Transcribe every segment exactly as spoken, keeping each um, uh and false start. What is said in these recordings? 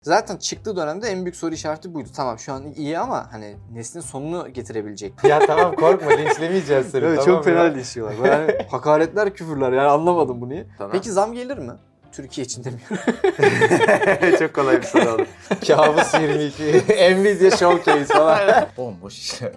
Zaten çıktığı dönemde en büyük soru işareti buydu. Tamam şu an iyi ama hani neslin sonunu getirebilecek. Ya tamam korkma, linçlemeyeceğiz seni. Evet, tamam çok fena linçliyorlar. Yani hakaretler, küfürler, yani anlamadım bunu. Tamam. Peki zam gelir mi? Türkiye için demiyorum. Çok kolay bir soru oldu. Kabus yirmi iki. Nvidia Showcase falan. Bomboş işte.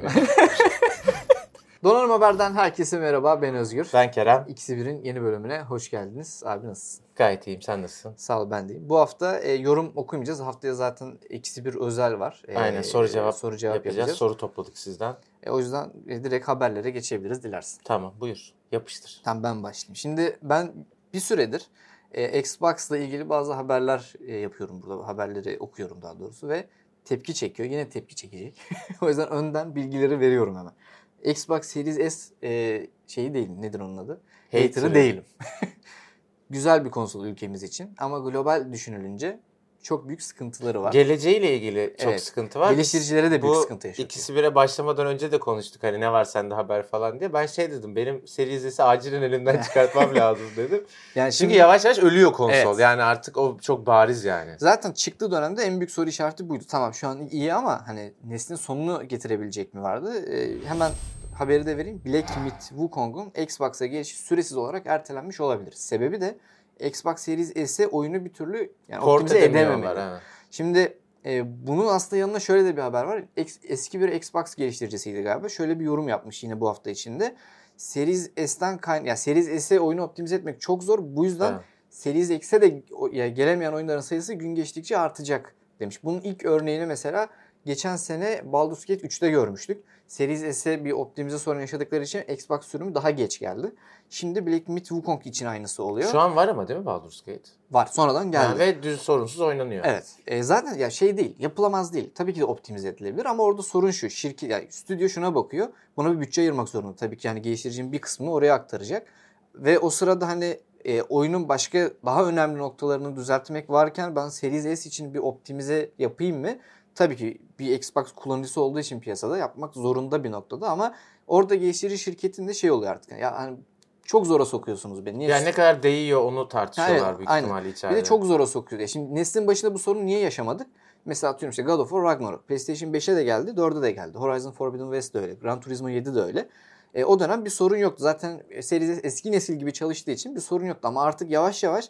Donanım Haber'den herkese merhaba, ben Özgür. Ben Kerem. İkisi bir'in yeni bölümüne hoş geldiniz. Abi nasılsın? Gayet iyiyim, sen nasılsın? Sağ ol, ben deyim. Bu hafta e, yorum okumayacağız. Haftaya zaten İkisi bir özel var. E, Aynen, soru cevap, soru cevap yapacağız. yapacağız. Soru topladık sizden. E, o yüzden e, direkt haberlere geçebiliriz dilersin. Tamam, buyur. Yapıştır. Tamam, ben başlayayım. Şimdi ben bir süredir e, Xbox'la ilgili bazı haberler e, yapıyorum burada. Haberleri okuyorum daha doğrusu ve tepki çekiyor. Yine tepki çekecek. O yüzden önden bilgileri veriyorum hemen. Xbox Series S e, şeyi değilim. Nedir onun adı? Hater'ı. Hater'ı değilim. Güzel bir konsol ülkemiz için ama global düşünülünce çok büyük sıkıntıları var. Geleceğiyle ilgili çok Evet. sıkıntı var. Geliştiricilere de büyük Bu sıkıntı yaşıyor. İkisi bire başlamadan önce de konuştuk, hani ne var sende haber falan diye. Ben şey dedim, benim Series S'i acilen elimden çıkartmam lazım dedim. Yani Çünkü şimdi, yavaş yavaş ölüyor konsol. Evet. Yani artık o çok bariz yani. zaten çıktığı dönemde en büyük soru işareti buydu. Tamam şu an iyi ama hani neslin sonunu getirebilecek mi vardı? Ee, hemen haberi de vereyim. Black Myth Wukong'un Xbox'a gelişi süresiz olarak ertelenmiş olabilir. Sebebi de Xbox Series S'e oyunu bir türlü yani Port optimize edemiyorlar, edememeli. ha. Şimdi e, bunun aslında yanında şöyle de bir haber var. Ex, eski bir Xbox geliştiricisiydi galiba. Şöyle bir yorum yapmış yine bu hafta içinde. Series S'ten kayn ya Series S'e oyunu optimize etmek çok zor. Bu yüzden Evet. Series X'e de ya, gelemeyen oyunların sayısı gün geçtikçe artacak demiş. Bunun ilk örneğini mesela geçen sene Baldur's Gate üçte görmüştük. Series S'e bir optimize sorun yaşadıkları için Xbox sürümü daha geç geldi. Şimdi Black Myth Wukong için aynısı oluyor. Şu an var ama değil mi Baldur's Gate? Var, sonradan geldi. Yani ve düz sorunsuz oynanıyor. Evet. E, zaten ya şey değil, yapılamaz değil. Tabii ki de optimize edilebilir ama orada sorun şu. Şirket, yani stüdyo şuna bakıyor. Buna bir bütçe ayırmak zorunda. Tabii ki yani geliştiricinin bir kısmını oraya aktaracak. Ve o sırada hani e, oyunun başka daha önemli noktalarını düzeltmek varken ben Series S için bir optimize yapayım mı? Tabii ki bir Xbox kullanıcısı olduğu için piyasada yapmak zorunda bir noktada ama orada geliştirici şirketinde şey oluyor artık. Ya hani çok zora sokuyorsunuz beni. Niye Yani ne kadar değiyor onu tartışıyorlar Evet, büyük aynen. ihtimalle içeride. Bir de çok zora sokuyor. Ya şimdi neslin başında bu sorunu niye yaşamadık? Mesela atıyorum işte God of War Ragnarok. PlayStation beşe de geldi, dörde de geldi. Horizon Forbidden West de öyle. Gran Turismo yedi de öyle. E, o dönem bir sorun yoktu. Zaten Series eski nesil gibi çalıştığı için bir sorun yoktu. Ama artık yavaş yavaş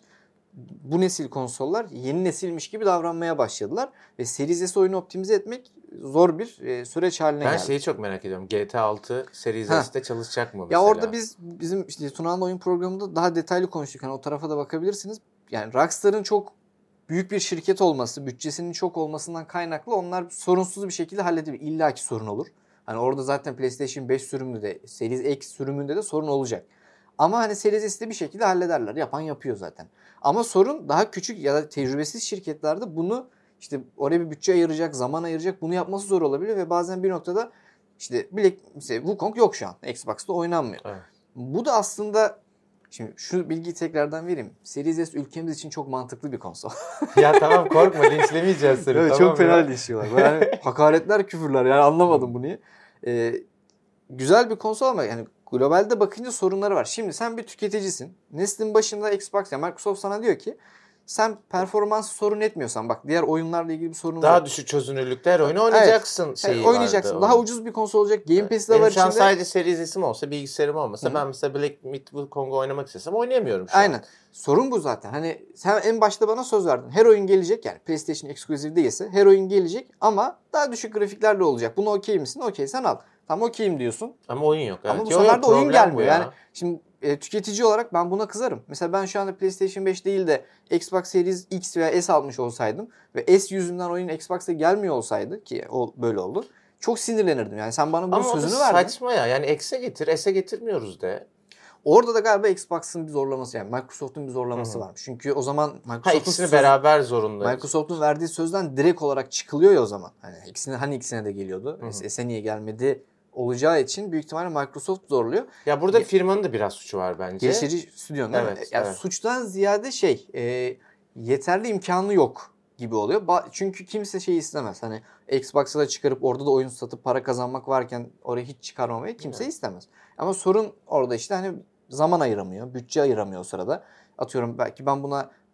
bu nesil konsollar yeni nesilmiş gibi davranmaya başladılar. Ve Series S oyunu optimize etmek zor bir e, süreç haline ben geldi. Ben şeyi çok merak ediyorum. G T A altı Series Ha. S'te çalışacak mı Ya mesela? orada biz bizim işte Tuna'nın oyun programında daha detaylı konuştuk. Yani o tarafa da bakabilirsiniz. Yani Rockstar'ın çok büyük bir şirket olması, bütçesinin çok olmasından kaynaklı onlar sorunsuz bir şekilde hallediyor. İlla ki sorun olur. Hani orada zaten PlayStation beş sürümünde de, Series X sürümünde de sorun olacak. Ama hani Series S'te bir şekilde hallederler. Yapan yapıyor zaten. Ama sorun daha küçük ya da tecrübesiz şirketlerde bunu işte oraya bir bütçe ayıracak, zaman ayıracak, bunu yapması zor olabiliyor ve bazen bir noktada işte Black, mesela Wukong yok şu an. Xbox'ta oynanmıyor. Evet. Bu da aslında şimdi şu bilgiyi tekrardan vereyim. Series S ülkemiz için çok mantıklı bir konsol. Ya tamam korkma, linçlemeyeceğiz seni. Evet, tamam çok fena mı? linçliyorlar. Yani hakaretler, küfürler, yani anlamadım bunu. Ee, güzel bir konsol ama yani globalde bakınca sorunları var. Şimdi sen bir tüketicisin. Neslin başında Xbox, yani Microsoft sana diyor ki sen performansı sorun etmiyorsan, bak diğer oyunlarla ilgili bir sorun Daha yok. düşük çözünürlükte her oyunu oynayacaksın Evet. şeyi Yani oynayacaksın. vardı Daha onun. ucuz bir konsol olacak. Game Pass'i de Benim var şu an içinde. sadece Series S'im olsa, bilgisayarım olmasa Hı. ben mesela Black Myth Wukong'u oynamak istesem oynayamıyorum şu an. Aynen. Sorun bu zaten. Hani sen en başta bana söz verdin. Her oyun gelecek, yani PlayStation Exclusive değilse her oyun gelecek ama daha düşük grafiklerle olacak. Bunu okey misin? Okey, sen al. Tamam, okeyim diyorsun. Ama oyun yok. Evet. Ama bu Yo, sefer yo, de oyun problem gelmiyor. bu ya. Yani şimdi e, tüketici olarak ben buna kızarım. Mesela ben şu anda PlayStation beş değil de Xbox Series X veya S almış olsaydım ve S yüzünden oyun Xbox'a gelmiyor olsaydı, ki o böyle oldu, çok sinirlenirdim. Yani sen bana bunun Ama sözünü o da verdin. saçma ya. Yani X'e getir, S'e getirmiyoruz de. Orada da galiba Xbox'ın bir zorlaması, yani Microsoft'un bir zorlaması Hı hı. varmış. Çünkü o zaman Ha, Microsoft'un ikisini söz- beraber zorunda. Microsoft'un verdiği sözden direkt olarak çıkılıyor ya o zaman. Hani ikisine, hani ikisine de geliyordu. Hı hı. S'e niye gelmedi olacağı için büyük ihtimalle Microsoft zorluyor. Ya burada Ge- firmanın da biraz suçu var bence. Geliştirici stüdyonun. Evet, Yani evet. suçtan ziyade şey, e, yeterli imkanı yok gibi oluyor. Ba- çünkü kimse şey istemez. Hani Xbox'a da çıkarıp orada da oyun satıp para kazanmak varken oraya hiç çıkarmamayı kimse Evet. istemez. Ama sorun orada işte hani zaman ayıramıyor, bütçe ayıramıyor o sırada. Atıyorum belki ben buna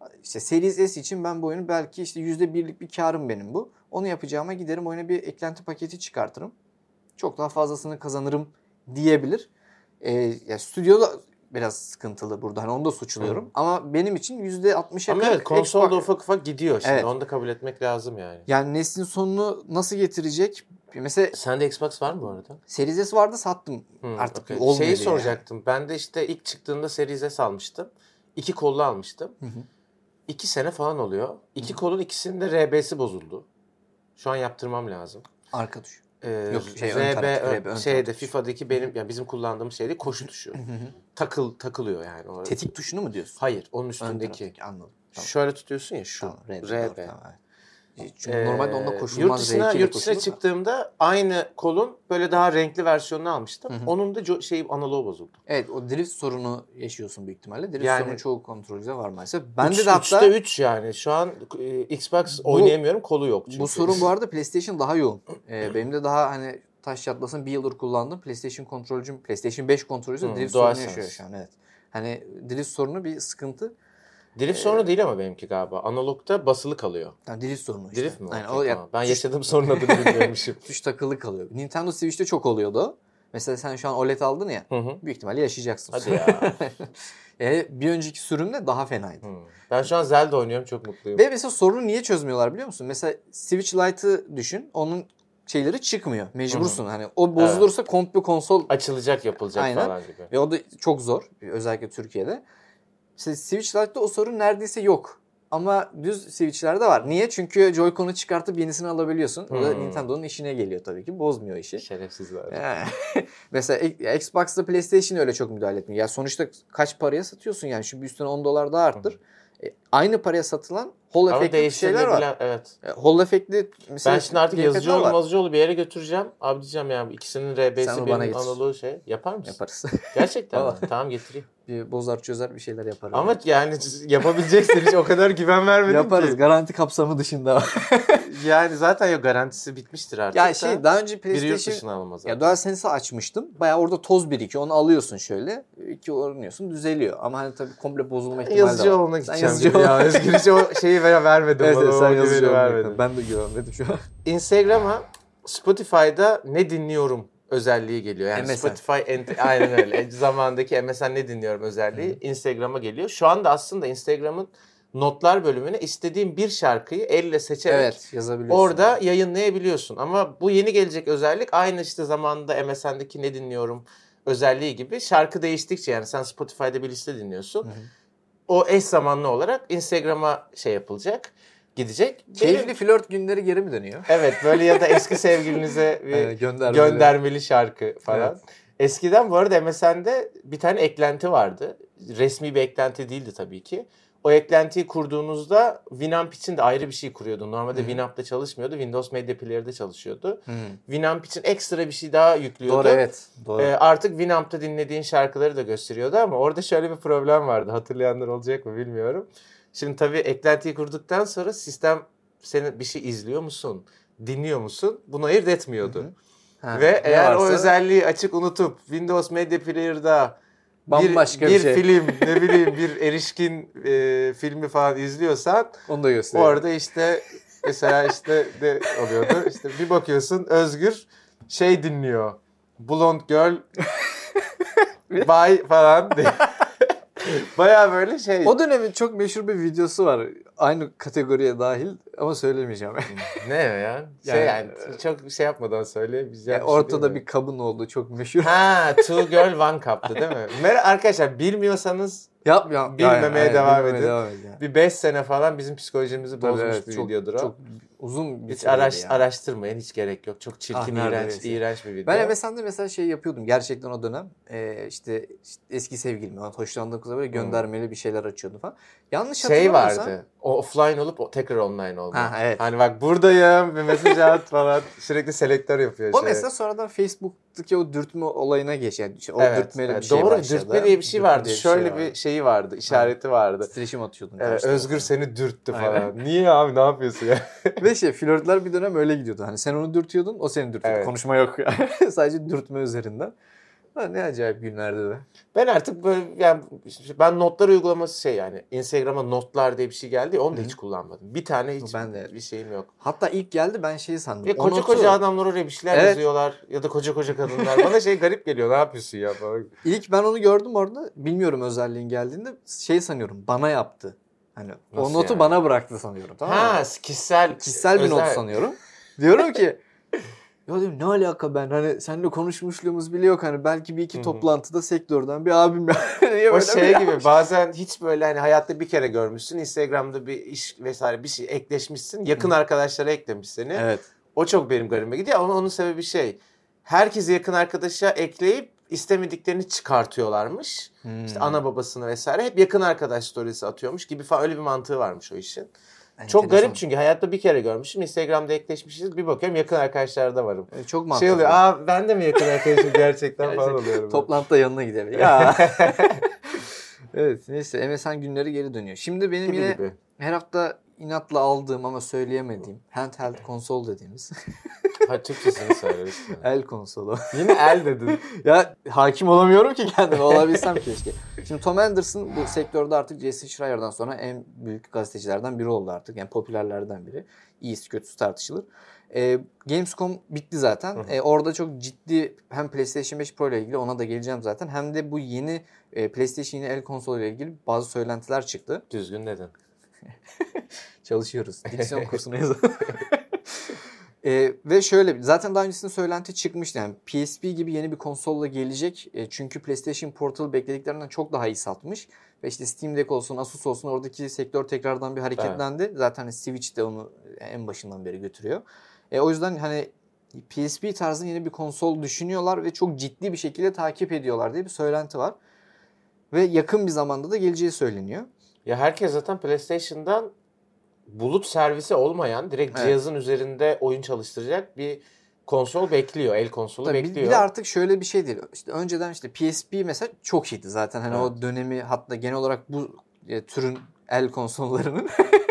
İşte Series S için ben bu oyunu belki işte yüzde birlik bir karım benim bu. Onu yapacağıma giderim oyuna bir eklenti paketi çıkartırım. Çok daha fazlasını kazanırım diyebilir. Ee, ya stüdyo da biraz sıkıntılı burada. Hani onu da suçluyorum. Hı. Ama benim için yüzde altmışa Ama evet, konsolda ufak ufak gidiyor şimdi. Evet. Onu da kabul etmek lazım yani. Yani neslin sonunu nasıl getirecek? Mesela sende Xbox var mı bu arada? Series S vardı, sattım. Hmm, artık okay. olmuyor. Şeyi soracaktım. Yani. Ben de işte ilk çıktığında Series S almıştım. İki kollu almıştım. Hı hı. İki sene falan oluyor. İki hı hı. kolun ikisinin de R B'si bozuldu. Şu an yaptırmam lazım. Arka tuş. Ee, Yok şey, R B, ön taraf, ön şeyde taraf. FIFA'daki benim yani bizim kullandığımız şeyde koşu tuşu. Takıl takılıyor yani orada. Tetik tuşunu mu diyorsun? Hayır, onun üstündeki. Anladım. Tamam. Şöyle tutuyorsun ya şu. Tamam, R B. R B. Tamam. Çünkü ee, normalde onunla koşulmaz. Yurt dışına, yurt dışına çıktığımda aynı kolun böyle daha renkli versiyonunu almıştım. Hı hı. Onun da co- şey analoğu bozuldu. Evet, o drift sorunu yaşıyorsun büyük ihtimalle. Drift yani, sorunu çoğu kontrolcüde var maalesef. Ben de hatta üçte üç yani. Şu an e, Xbox bu, oynayamıyorum, kolu yok çünkü. Bu sorun bu arada PlayStation daha yoğun. Ee, benim de daha hani taş çatlasın bir yıldır kullandım. PlayStation kontrolcüm, PlayStation beş kontrolcüsü hmm, drift sorunu yaşıyor şu an. Evet. Hani drift sorunu bir sıkıntı. Drift ee, sorunu değil ama benimki galiba. Analogta basılı kalıyor. Yani drift sorunu işte. Drift mi? Yani okay, o ya, tamam. Ben yaşadığım sorunun adını bilmiyormuşum. Tuş takılı kalıyor. Nintendo Switch'te çok oluyordu. Mesela sen şu an O L E D aldın ya. Hı hı. Büyük ihtimalle yaşayacaksın. Hadi ya. yani bir önceki sürümde daha fenaydı. Hı. Ben şu an Zelda oynuyorum, çok mutluyum. Ve mesela sorunu niye çözmüyorlar biliyor musun? Mesela Switch Lite'ı düşün. Onun şeyleri çıkmıyor. Mecbursun. Hı-hı. Hani o bozulursa evet. komple konsol açılacak, yapılacak aynen. falan gibi. Ve o da çok zor. Özellikle Türkiye'de. İşte Switch Lite'da o sorun neredeyse yok. Ama düz Switch'lerde var. Niye? Çünkü Joy-Con'u çıkartıp yenisini alabiliyorsun. O da hmm. Nintendo'nun işine geliyor tabii ki. Bozmuyor işi. Şerefsizler. Mesela Xbox'ta PlayStation öyle çok müdahale etmiyor. Ya sonuçta kaç paraya satıyorsun yani? Şu bir üstüne on dolar daha arttır. Hmm. E, aynı paraya satılan Hall efektli şeyler var. Evet. E, Hall efektli mesela. Ben şimdi artık yazıcıoğlu mazıcıoğlu bir yere götüreceğim. Abi diyeceğim ya ikisinin R B'si benim analoğu şey. Yapar mısın? Yaparız. Gerçekten mi? Tamam, getireyim. Bir bozar çözer bir şeyler yaparız. Ama yani yapabileceksin, hiç o kadar güven vermedim yaparız. ki. Yaparız. Garanti kapsamı dışında. yani zaten yok, garantisi bitmiştir artık. Ya şey daha önce PlayStation ya DualSense'i açmıştım. Bayağı orada toz birikiyor. Onu alıyorsun şöyle. İki oynuyorsun, düzeliyor. Ama hani tabii komple bozulma ihtimali de var. Yazıcı olmak gideceğim. Yazıcı ya. Özgür hiç o şeyi vermedim. Evet, evet, sen yazıcı vermedim. Ben de güvenmedim şu an. Instagram'a Spotify'da ne dinliyorum özelliği geliyor. Yani M S N. Spotify ent- aynen öyle. Zamandaki M S N ne dinliyorum özelliği Instagram'a geliyor. Şu anda aslında Instagram'ın notlar bölümüne istediğin bir şarkıyı elle seçerek evet, yazabiliyorsun. Orada yayınlayabiliyorsun. Ama bu yeni gelecek özellik aynı işte zamanında M S N'deki ne dinliyorum özelliği gibi şarkı değiştikçe, yani sen Spotify'da bir liste dinliyorsun. Hı hı. O eş zamanlı olarak Instagram'a şey yapılacak. Gidecek. Keyifli Benim... flört günleri geri mi dönüyor? Evet, böyle ya da eski sevgilinize bir evet, göndermeli. göndermeli şarkı falan. Evet. Eskiden bu arada M S N'de bir tane eklenti vardı. Resmi bir eklenti değildi tabii ki. O eklentiyi kurduğunuzda Winamp için de ayrı bir şey kuruyordun. Normalde Hı-hı. Winamp'ta çalışmıyordu. Windows Media Player'de çalışıyordu. Hı-hı. Winamp için ekstra bir şey daha yüklüyordu. Doğru, evet. Doğru. Ee, artık Winamp'ta dinlediğin şarkıları da gösteriyordu ama orada şöyle bir problem vardı. Hatırlayanlar olacak mı bilmiyorum. Şimdi tabii eklentiyi kurduktan sonra sistem senin bir şey izliyor musun, dinliyor musun? Bunu ayırt etmiyordu. Ha, ve eğer varsa... o özelliği açık unutup Windows Media Player'da bambaşka bir, bir, bir şey. film, ne bileyim bir erişkin e, filmi falan izliyorsan onu da gösteriyor. Orada işte mesela işte ne oluyordu? İşte bir bakıyorsun Özgür şey dinliyor. Blonde Girl Bye falan diye. Baya böyle şey. O dönemin çok meşhur bir videosu var. Aynı kategoriye dahil ama söylemeyeceğim. Ne ya? Şey yani, yani çok şey yapmadan söyle. Biz yani ortada şey bir kabın olduğu çok meşhur. Ha, Two Girl One Cup'tı değil mi? Mer arkadaşlar bilmiyorsanız yap ya. Bilmemeye yani, devam bilmemeye edin. Devam edin yani. Bir beş sene falan bizim psikolojimizi Tabii bozmuş evet, bir çok, videodur o. Çok uzun bir hiç araş, yani. araştırmayın, hiç gerek yok. Çok çirkin, ah, iğrenç, iğrenç bir video. Ben M S N'de mesela şey yapıyordum gerçekten o dönem. Ee, işte, işte eski sevgilim, hoşlandığım kıza böyle göndermeli hmm. bir şeyler açıyordu falan. Yanlış hatırlamıyorsam. Şey vardı. O offline olup o tekrar online olma. Ha, evet. Hani bak buradayım, bir mesaj at falan. Sürekli selektör yapıyor. O şey. mesela sonradan Facebook'taki o dürtme olayına geçti. Yani o evet, dürtmeli evet. bir şey Doğru, başladı. dürtme diye bir şey vardı. Bir Şöyle şey bir şeyi vardı, işareti ha. vardı. Titreşim atıyordun. Evet, Özgür seni dürttü falan. Aynen. Niye abi, ne yapıyorsun ya? Ve şey flörtler bir dönem öyle gidiyordu. Hani sen onu dürtüyordun, o seni dürtüyordu. Evet. Konuşma yok yani. Sadece dürtme üzerinden. Ha, ne acayip günlerdi be. Ben artık böyle yani ben notlar uygulaması şey yani Instagram'a notlar diye bir şey geldi ya, onu da Hı-hı. hiç kullanmadım. Bir tane hiç Ben de. bir şeyim yok. Hatta ilk geldi ben şeyi sandım. Ya O koca notu- koca adamlar oraya bir şeyler Evet. yazıyorlar ya da koca koca kadınlar. Bana şey garip geliyor, ne yapıyorsun ya falan. İlk ben onu gördüm orada. Bilmiyorum özelliğin geldiğinde. Şey sanıyorum bana yaptı. Hani Nasıl o notu yani? bana bıraktı sanıyorum. Tamam mı? Ha, kişisel Kişisel bir özel. not sanıyorum. Diyorum ki ya diyorum ne alaka ben hani seninle konuşmuşluğumuz bile yok hani belki bir iki Hı hı. toplantıda sektörden bir abim ya. Niye O böyle şey bir gibi yapmış? bazen hiç böyle hani hayatta bir kere görmüşsün. Instagram'da bir iş vesaire bir şey ekleşmişsin. Yakın Hı. arkadaşlara eklemiş seni. Evet. O çok benim garibime gidiyor ama onun sebebi şey. Herkesi yakın arkadaşa ekleyip istemediklerini çıkartıyorlarmış. Hmm. İşte ana babasını vesaire hep yakın arkadaş storiesi atıyormuş gibi falan, öyle bir mantığı varmış o işin. Çok Enteresan. garip çünkü hayatta bir kere görmüşüm. Instagram'da ekleşmişiz. Bir bakıyorum yakın arkadaşlarda varım. Evet, çok mantıklı. Şey oluyor. Aa ben de mi yakın arkadaşım gerçekten falan oluyorum. Toplantıda yanına gidelim. Ya. Evet neyse M S N günleri geri dönüyor. Şimdi benim Gibi yine gibi. her hafta inatla aldığım ama söyleyemediğim handheld konsol dediğimiz Ha, Türkçesini söyle lütfen. el konsolu. Yine el dedin. Ya hakim olamıyorum ki kendime, olabilsem keşke. Şimdi Tom Anderson bu sektörde artık Jason Schreier'dan sonra en büyük gazetecilerden biri oldu artık. Yani popülerlerden biri. İyisi kötüsü tartışılır. Ee, Gamescom bitti zaten. Hı hı. Ee, orada çok ciddi hem PlayStation beş Pro ile ilgili, ona da geleceğim zaten. Hem de bu yeni e, PlayStation yeni el konsolu ile ilgili bazı söylentiler çıktı. Düzgün dedin. Çalışıyoruz. Diksiyon kursuna yazalım. Ee, ve şöyle zaten daha öncesinde söylenti çıkmıştı yani P S P gibi yeni bir konsolla gelecek e, çünkü PlayStation Portal beklediklerinden çok daha iyi satmış ve işte Steam Deck olsun Asus olsun oradaki sektör tekrardan bir hareketlendi. Evet. Zaten Switch de onu en başından beri götürüyor. E, o yüzden hani P S P tarzı yeni bir konsol düşünüyorlar ve çok ciddi bir şekilde takip ediyorlar diye bir söylenti var. Ve yakın bir zamanda da geleceği söyleniyor. Ya herkes zaten PlayStation'dan bulut servisi olmayan direkt Evet. cihazın üzerinde oyun çalıştıracak bir konsol bekliyor. El konsolu Tabii bekliyor. bir de artık şöyle bir şey değil. İşte önceden işte P S P mesela çok iyiydi zaten. Hani Evet. o dönemi, hatta genel olarak bu e, türün el konsollarının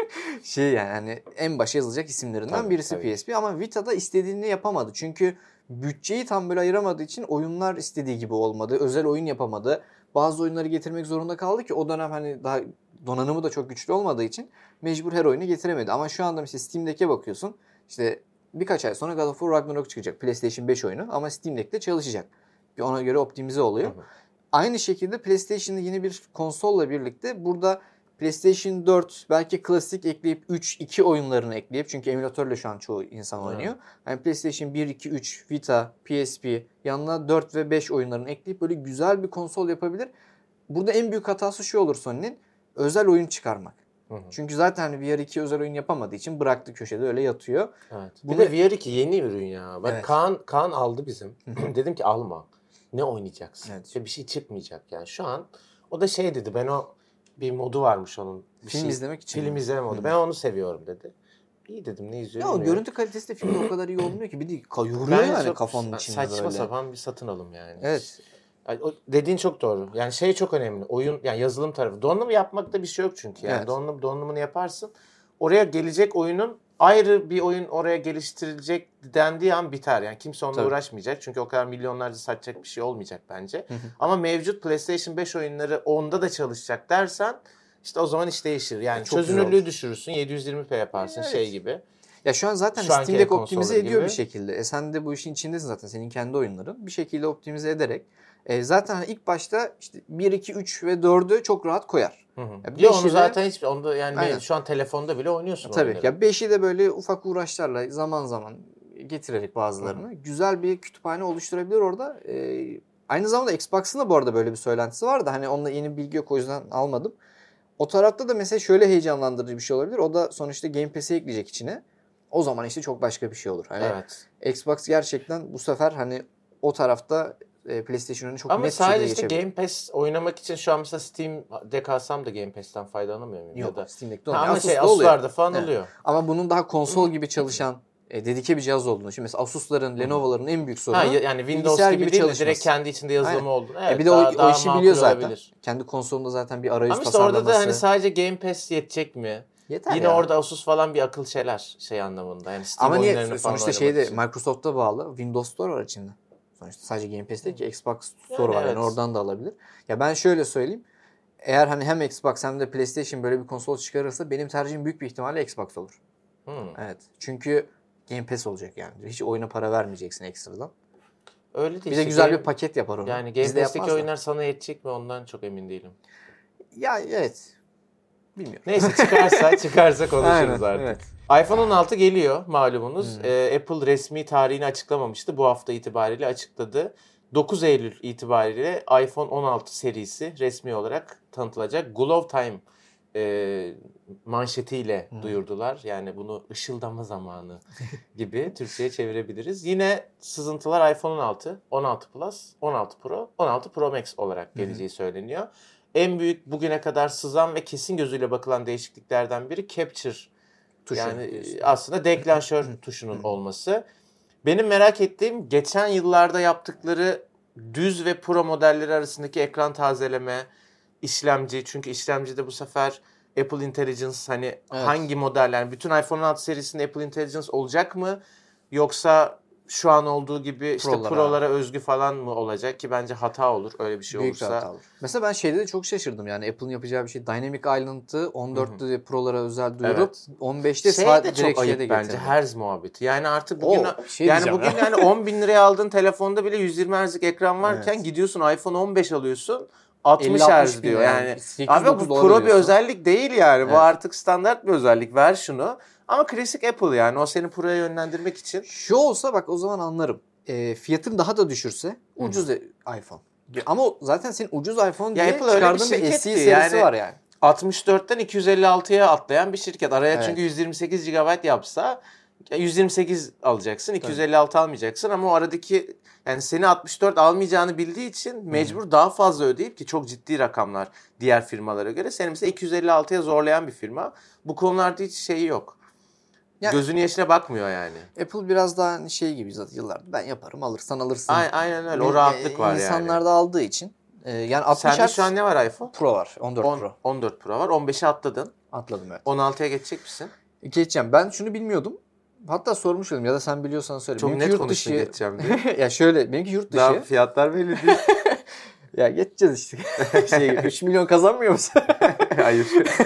şey yani hani en başa yazılacak isimlerinden Tabii, birisi tabii. P S P ama Vita'da istediğini yapamadı. Çünkü bütçeyi tam böyle ayıramadığı için oyunlar istediği gibi olmadı. Özel oyun yapamadı. Bazı oyunları getirmek zorunda kaldı ki o dönem hani daha donanımı da çok güçlü olmadığı için mecbur her oyunu getiremedi. Ama şu anda işte Steam'deki bakıyorsun. İşte birkaç ay sonra God of War Ragnarok çıkacak. PlayStation beş oyunu ama Steam Deck'te çalışacak. Bir ona göre optimize oluyor. Hı hı. Aynı şekilde PlayStation'da yeni bir konsolla birlikte burada PlayStation dört belki klasik ekleyip üç iki oyunlarını ekleyip, çünkü emülatörle şu an çoğu insan oynuyor. Yani PlayStation bir, iki, üç, Vita, P S P yanına dört ve beş oyunlarını ekleyip böyle güzel bir konsol yapabilir. Burada en büyük hatası şu olur Sony'nin: özel oyun çıkarmak. Hı hı. Çünkü zaten hani V R iki özel oyun yapamadığı için bıraktı köşede öyle yatıyor. Evet. Bunu- Bir de V R iki yeni ürün ya. Bak Evet. Kaan, Kaan aldı bizim. Dedim ki alma. Ne oynayacaksın? Evet. Ve bir şey çıkmayacak yani. Şu an o da şey dedi, ben o bir modu varmış onun. Bir Film şey, izlemek için. Film mi? izleme modu. Hı. Ben onu seviyorum dedi. İyi dedim, ne Ya izliyorum o bilmiyorum. görüntü kalitesi de filmde o kadar iyi olmuyor ki. Bir de ka- yoruyor Bence yani çok kafanın sa- içinde saçma böyle. sapan bir satın alım yani. Evet. Yani o dediğin çok doğru. Yani şey çok önemli. Oyun yani yazılım tarafı. Donanım yapmakta bir şey yok çünkü. Yani Evet. donanım donanımını yaparsın. Oraya gelecek oyunun ayrı bir oyun oraya geliştirilecek dendiği an biter. Yani kimse onunla Tabii. uğraşmayacak. Çünkü o kadar milyonlarca satacak bir şey olmayacak bence. Hı hı. Ama mevcut PlayStation beş oyunları onda da çalışacak dersen işte o zaman iş değişir. Yani Çok güzel çözünürlüğü olur. düşürürsün. yedi yüz yirmi p yaparsın Evet. şey gibi. Ya şu an zaten Şu anki Steam Deck el optimize konsolları ediyor gibi. bir şekilde. E sen de bu işin içindesin zaten. Senin kendi oyunların. Bir şekilde optimize ederek. E zaten hani ilk başta işte bir, iki, üç ve dördü çok rahat koyar. Hı hı. Ya Ya beşi onu de- zaten hiç onda yani Aynen. şu an telefonda bile oynuyorsun Tabii. oyunları. Ya beşi de böyle ufak uğraşlarla zaman zaman getirerek bazılarını güzel bir kütüphane oluşturabilir orada. E, aynı zamanda Xbox'ın da bu arada böyle bir söylentisi var da hani onunla yeni bilgi yok, o yüzden almadım. O tarafta da mesela şöyle heyecanlandırıcı bir şey olabilir. O da sonuçta Game Pass'i ekleyecek içine. O zaman işte çok başka bir şey olur. Hani Evet. Xbox gerçekten bu sefer hani o tarafta e, PlayStation'ın çok Ama net bir şekilde sadece işte geçebilir. Game Pass oynamak için şu an mesela Steam'de kalsam da Game Pass'ten faydalanamıyor muyum? Yok, Ya da... Steam Deck'te Ha, olmuyor. ama Asus'ta şey oluyor. Asus'larda falan Evet. oluyor. Ama bunun daha konsol gibi çalışan e, dedike bir cihaz olduğunu. Şimdi mesela Asus'ların, Lenovo'ların en büyük sorunu Ha, yani Windows bilgisayar gibi, gibi değil de çalışması. direkt kendi içinde yazılımı Aynen. olduğunu. Evet, E bir de daha, o, daha o işi makul biliyor zaten. olabilir. Kendi konsolunda zaten bir arayüz Ama işte orada tasarlaması. da hani sadece Game Pass yetecek mi? Yeter Yine ya. orada Asus falan bir akıl şeyler şey anlamında. Yani Steam Ama niye? oyunlarını falan Sonuçta oynamak şeyde için. Microsoft'a bağlı. Windows Store var içinde. Sonuçta sadece Game Pass değil ki Xbox Yani Store var evet. yani oradan da alabilir. Ya ben şöyle söyleyeyim. Eğer hani hem Xbox hem de PlayStation böyle bir konsol çıkarırsa benim tercihim büyük bir ihtimalle Xbox olur. Hmm. Evet. Çünkü Game Pass olacak yani. Hiç oyuna para vermeyeceksin ekstradan. Öyle değil. Bir işte de güzel Game- bir paket yapar onu. Yani Game Bizde Pass'teki yapmaz da. oyunlar sana yetecek mi ondan çok emin değilim. Ya evet. Bilmiyorum. Neyse çıkarsa çıkarsa konuşuruz Aynen, artık. evet. iPhone on altı geliyor malumunuz. Hmm. Ee, Apple resmi tarihini açıklamamıştı. Bu hafta itibariyle açıkladı. dokuz Eylül itibariyle iPhone on altı serisi resmi olarak tanıtılacak. Glove Time e, manşetiyle Hmm. duyurdular. Yani bunu ışıldama zamanı gibi Türkçe'ye çevirebiliriz. Yine sızıntılar iPhone on altı, on altı Plus, on altı Pro, on altı Pro Max olarak geleceği söyleniyor. En büyük bugüne kadar sızan ve kesin gözüyle bakılan değişikliklerden biri Capture. Tuşu Yani diyorsun. aslında deklanşör tuşunun olması. Benim merak ettiğim geçen yıllarda yaptıkları düz ve Pro modelleri arasındaki ekran tazeleme, işlemci. Çünkü işlemcide bu sefer Apple Intelligence hani Evet. hangi model yani bütün iPhone on altı serisinde Apple Intelligence olacak mı? Yoksa şu an olduğu gibi işte Pro'lara. Pro'lara özgü falan mı olacak ki bence hata olur öyle bir şey Büyük bir olursa. hata olur. Mesela ben şeyde de çok şaşırdım yani Apple'ın yapacağı bir şey. Dynamic Island'ı on dörtte Pro'lara özel duyurup Evet. on beşte Şey saat de direkt çok ayıp şeyde bence getirdi. herz muhabbeti. Yani artık bugün O, bir şey yani diyeceğim bugün ya. yani on bin liraya aldığın telefonda bile yüz yirmi Hz'lik ekran varken Evet. gidiyorsun iPhone on beş alıyorsun altmış elli altmış Hz bin diyor. yani. Yani sekiz abi dokuz bu dolar pro bir ödüyorsun. özellik değil yani. Bu Evet. artık standart bir özellik. Ver şunu. Ama klasik Apple yani o seni Pro'ya yönlendirmek için. Şu olsa bak o zaman anlarım. E, fiyatını daha da düşürse ucuz e- iPhone. Ama o zaten senin ucuz iPhone Ya diye Apple öyle bir çıkardığın bir şirket S E ki serisi yani- var yani. altmış dörtten iki yüz elli altıya atlayan bir şirket. Araya Evet. çünkü yüz yirmi sekiz gigabayt yapsa yüz yirmi sekiz alacaksın. iki yüz elli altı almayacaksın ama o aradaki yani seni altmış dört almayacağını bildiği için mecbur daha fazla ödeyip ki çok ciddi rakamlar diğer firmalara göre. Seni mesela iki yüz elli altıya zorlayan bir firma. Bu konularda hiç şeyi yok. Ya- Gözünün yaşına bakmıyor yani. Apple biraz daha hani şey gibi zaten yıllardır ben yaparım alırsan alırsın. Aynen, aynen öyle. O Mil- rahatlık e, var yani. İnsanlar da aldığı için. E, yani altmış Sende Hz şu an ne var iPhone? Pro var. on dört on, Pro. on dört Pro var. on beşe atladın. Atladım evet. on altıya geçecek misin? Geçeceğim. Ben şunu bilmiyordum. Hatta sormuş olayım ya da sen biliyorsan söyle. Çok Benimki net yurt konuştun dışı. geçeceğim diye. Ya şöyle benimki yurt dışı. Daha fiyatlar belli değil. Ya geçeceğiz işte. şey, üç milyon kazanmıyor musun? Hayır.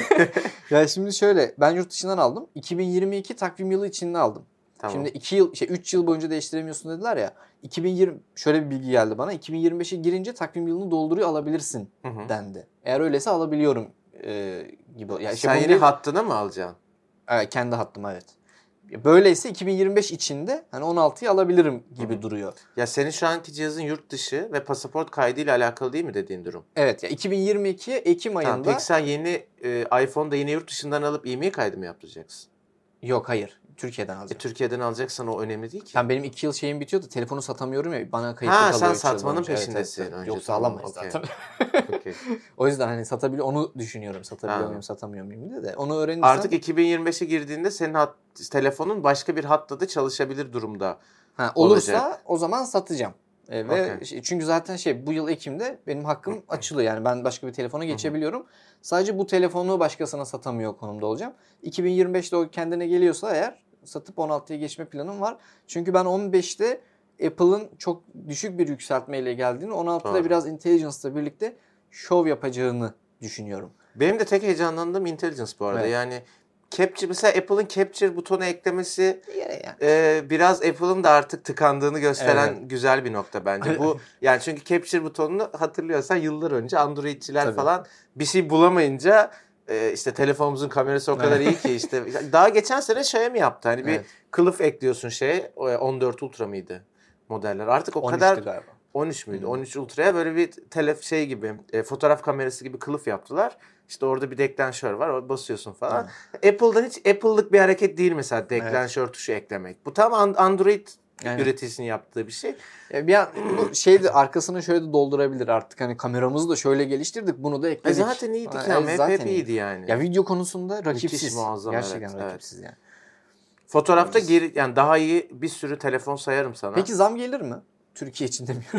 Ya şimdi şöyle ben yurt dışından aldım. iki bin yirmi iki takvim yılı içinde aldım. Tamam. Şimdi iki yıl şey üç yıl boyunca değiştiremiyorsun dediler ya. iki bin yirmi şöyle bir bilgi geldi bana. iki bin yirmi beşe girince takvim yılını dolduruyor alabilirsin Hı hı. dendi. Eğer öyleyse alabiliyorum e, gibi. Ya işte Sen bunu yine değil- hattına mı alacaksın? Evet, kendi hattım evet. Böyleyse iki bin yirmi beş içinde hani on altıyı alabilirim gibi Hı hı. duruyor. Ya senin şu anki cihazın yurt dışı ve pasaport kaydıyla alakalı değil mi dediğin durum? Evet ya iki bin yirmi iki Ekim Tamam, ayında peki sen yeni e, iPhone'da yine yurt dışından alıp e-mail kaydı mı yaptıracaksın? yok hayır Türkiye'den E, alacağım. Türkiye'den alacaksan o önemli değil ki. Sen benim iki yıl şeyim bitiyordu. Telefonu satamıyorum ya. Bana kayıtlı Ha, kalıyor. sen üç yıl satmanın boyunca. Evet, peşindesin evet, evet. önce, Yoksa tamam, alamayız okey. zaten. Okey. O yüzden hani satabiliyor onu düşünüyorum. Satabiliyor Ha. muyum, satamıyor muyum diye de. Onu öğrenirsem Artık iki bin yirmi beşe girdiğinde senin hat, telefonun başka bir hatta da çalışabilir durumda. ha, olursa olacak. o zaman satacağım. E, ve Okey. şey- çünkü zaten şey bu yıl Ekim'de benim hakkım açılıyor. Yani ben başka bir telefona geçebiliyorum. Sadece bu telefonu başkasına satamıyor konumda olacağım. iki bin yirmi beşte o kendine geliyorsa eğer satıp on altıya geçme planım var. Çünkü ben on beşte Apple'ın çok düşük bir yükseltmeyle geldiğini, on altıda Doğru. biraz Intelligence'la birlikte şov yapacağını düşünüyorum. Benim de tek heyecanlandığım Intelligence bu arada. Evet. Yani Capture mesela Apple'ın Capture butonu eklemesi Yine yani. e, biraz Apple'ın da artık tıkandığını gösteren Evet. güzel bir nokta bence. Bu yani çünkü Capture butonunu hatırlıyorsan yıllar önce Androidçiler Tabii. falan bir şey bulamayınca e, işte telefonumuzun kamerası o kadar iyi ki işte daha geçen sene Xiaomi yaptı. Hani bir Evet. kılıf ekliyorsun şeye on dört Ultra mıydı modeller. Artık o on üçtü kadar galiba. on üç müydü? Hı. on üç Ultra'ya böyle bir telef şey gibi e, fotoğraf kamerası gibi kılıf yaptılar. İşte orada bir deklanşör var. Orada basıyorsun falan. Apple'dan hiç Apple'lık bir hareket değil mesela deklanşör tuşu eklemek. Bu tam an- Android Aynen. üreticisinin yaptığı bir şey. Ya bir an bu şeydi arkasını şöyle de doldurabilir artık. Hani kameramızı da şöyle geliştirdik. Bunu da E ekledik. zaten iyiydi Ha, ki ama e, hep, zaten hep iyiydi yani. Ya video konusunda rakipsiz. muazzam, Gerçekten evet, rakipsiz yani. Fotoğrafta Biz- geri yani daha iyi bir sürü telefon sayarım sana. Peki zam gelir mi? Türkiye için demiyorum.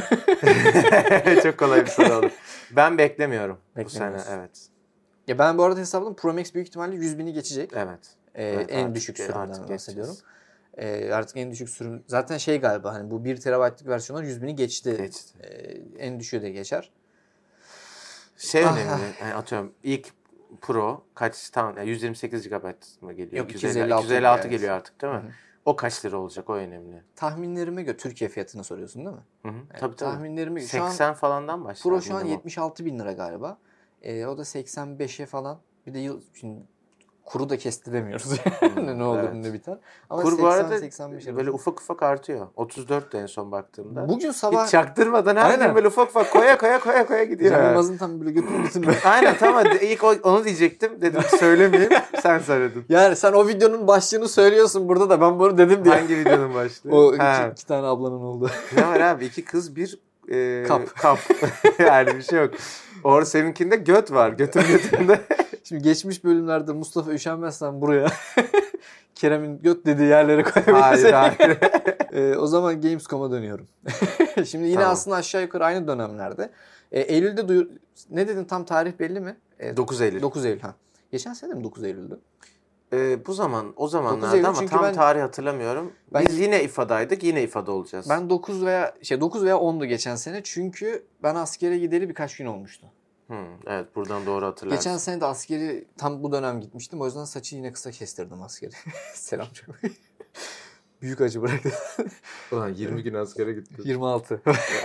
Çok kolay bir soru oldu. Ben beklemiyorum bu sene. Beklemiyorsun. Evet. Ya ben bu arada hesapladım. Pro Max büyük ihtimalle yüz bini geçecek. Evet. Ee, Evet, en artık düşük ge- sürümden artık bahsediyorum. Ee, artık en düşük sürüm zaten şey galiba hani bu bir terabaytlık versiyonlar yüz bini geçti. Geçti. Ee, en düşüğü de geçer. Şey Ah, önemli. Yani atıyorum ilk Pro kaç tam yani yüz yirmi sekiz gigabayt mı geliyor? Yok, iki yüz elli, iki yüz elli altı iki yüz elli altı evet. geliyor artık değil mi? Hı hı. O kaç lira olacak? O önemli. Tahminlerime göre Türkiye fiyatını soruyorsun değil mi? Hı hı. Evet, Tabii tabii. tahminlerime göre şu an seksen falandan başlar. Pro şu an minimum. yetmiş altı bin lira galiba. Ee, o da seksen beşe falan. Bir de yıl şimdi kuru da kestiremiyoruz yani ne olur evet. ne biter. Ama Kur bu arada seksen beş böyle ufak ufak artıyor. otuz dört de en son baktığımda. Bugün sabah Hiç çaktırmadan her Aynen. gün böyle ufak ufak koya koya koya koya gidiyor. Cem yani. Yılmaz'ın tam böyle götünü götünü. Aynen tamam. İlk o- onu diyecektim. Dedim söylemeyeyim. Sen söyledin. Yani sen o videonun başlığını söylüyorsun burada da ben bunu dedim diye. Hangi videonun başlığı? O iki, Ha. iki tane ablanın oldu. Ne var abi? İki kız bir e, Kap. kap. Yani bir şey yok. Orada seninkinde göt var. Götün götünde. Şimdi geçmiş bölümlerde Mustafa üşenmezsen buraya Kerem'in göt dediği yerlere koyabilirsin. Hayır hayır. Ee, o zaman Gamescom'a dönüyorum. Şimdi yine Tamam. aslında aşağı yukarı aynı dönemlerde. Ee, Eylül'de duyur... Ne dedin tam tarih belli mi? Ee, dokuz Eylül. dokuz Eylül ha. Geçen sene mi dokuz Eylül'dü? Ee, bu zaman o dokuz zamanlarda Eylül ama çünkü tam ben- tarih hatırlamıyorum. Ben- Biz yine ifadaydık. Yine ifade olacağız. Ben dokuz veya şey dokuz veya ondu geçen sene. Çünkü ben askere gideli birkaç gün olmuştu. Hmm, evet buradan doğru hatırlarsın. Geçen sene de askeri tam bu dönem gitmiştim. O yüzden saçı yine kısa kestirdim askeri. Selam çok. Büyük acı bıraktı. Ulan yirmi gün askere gittim. yirmi altı.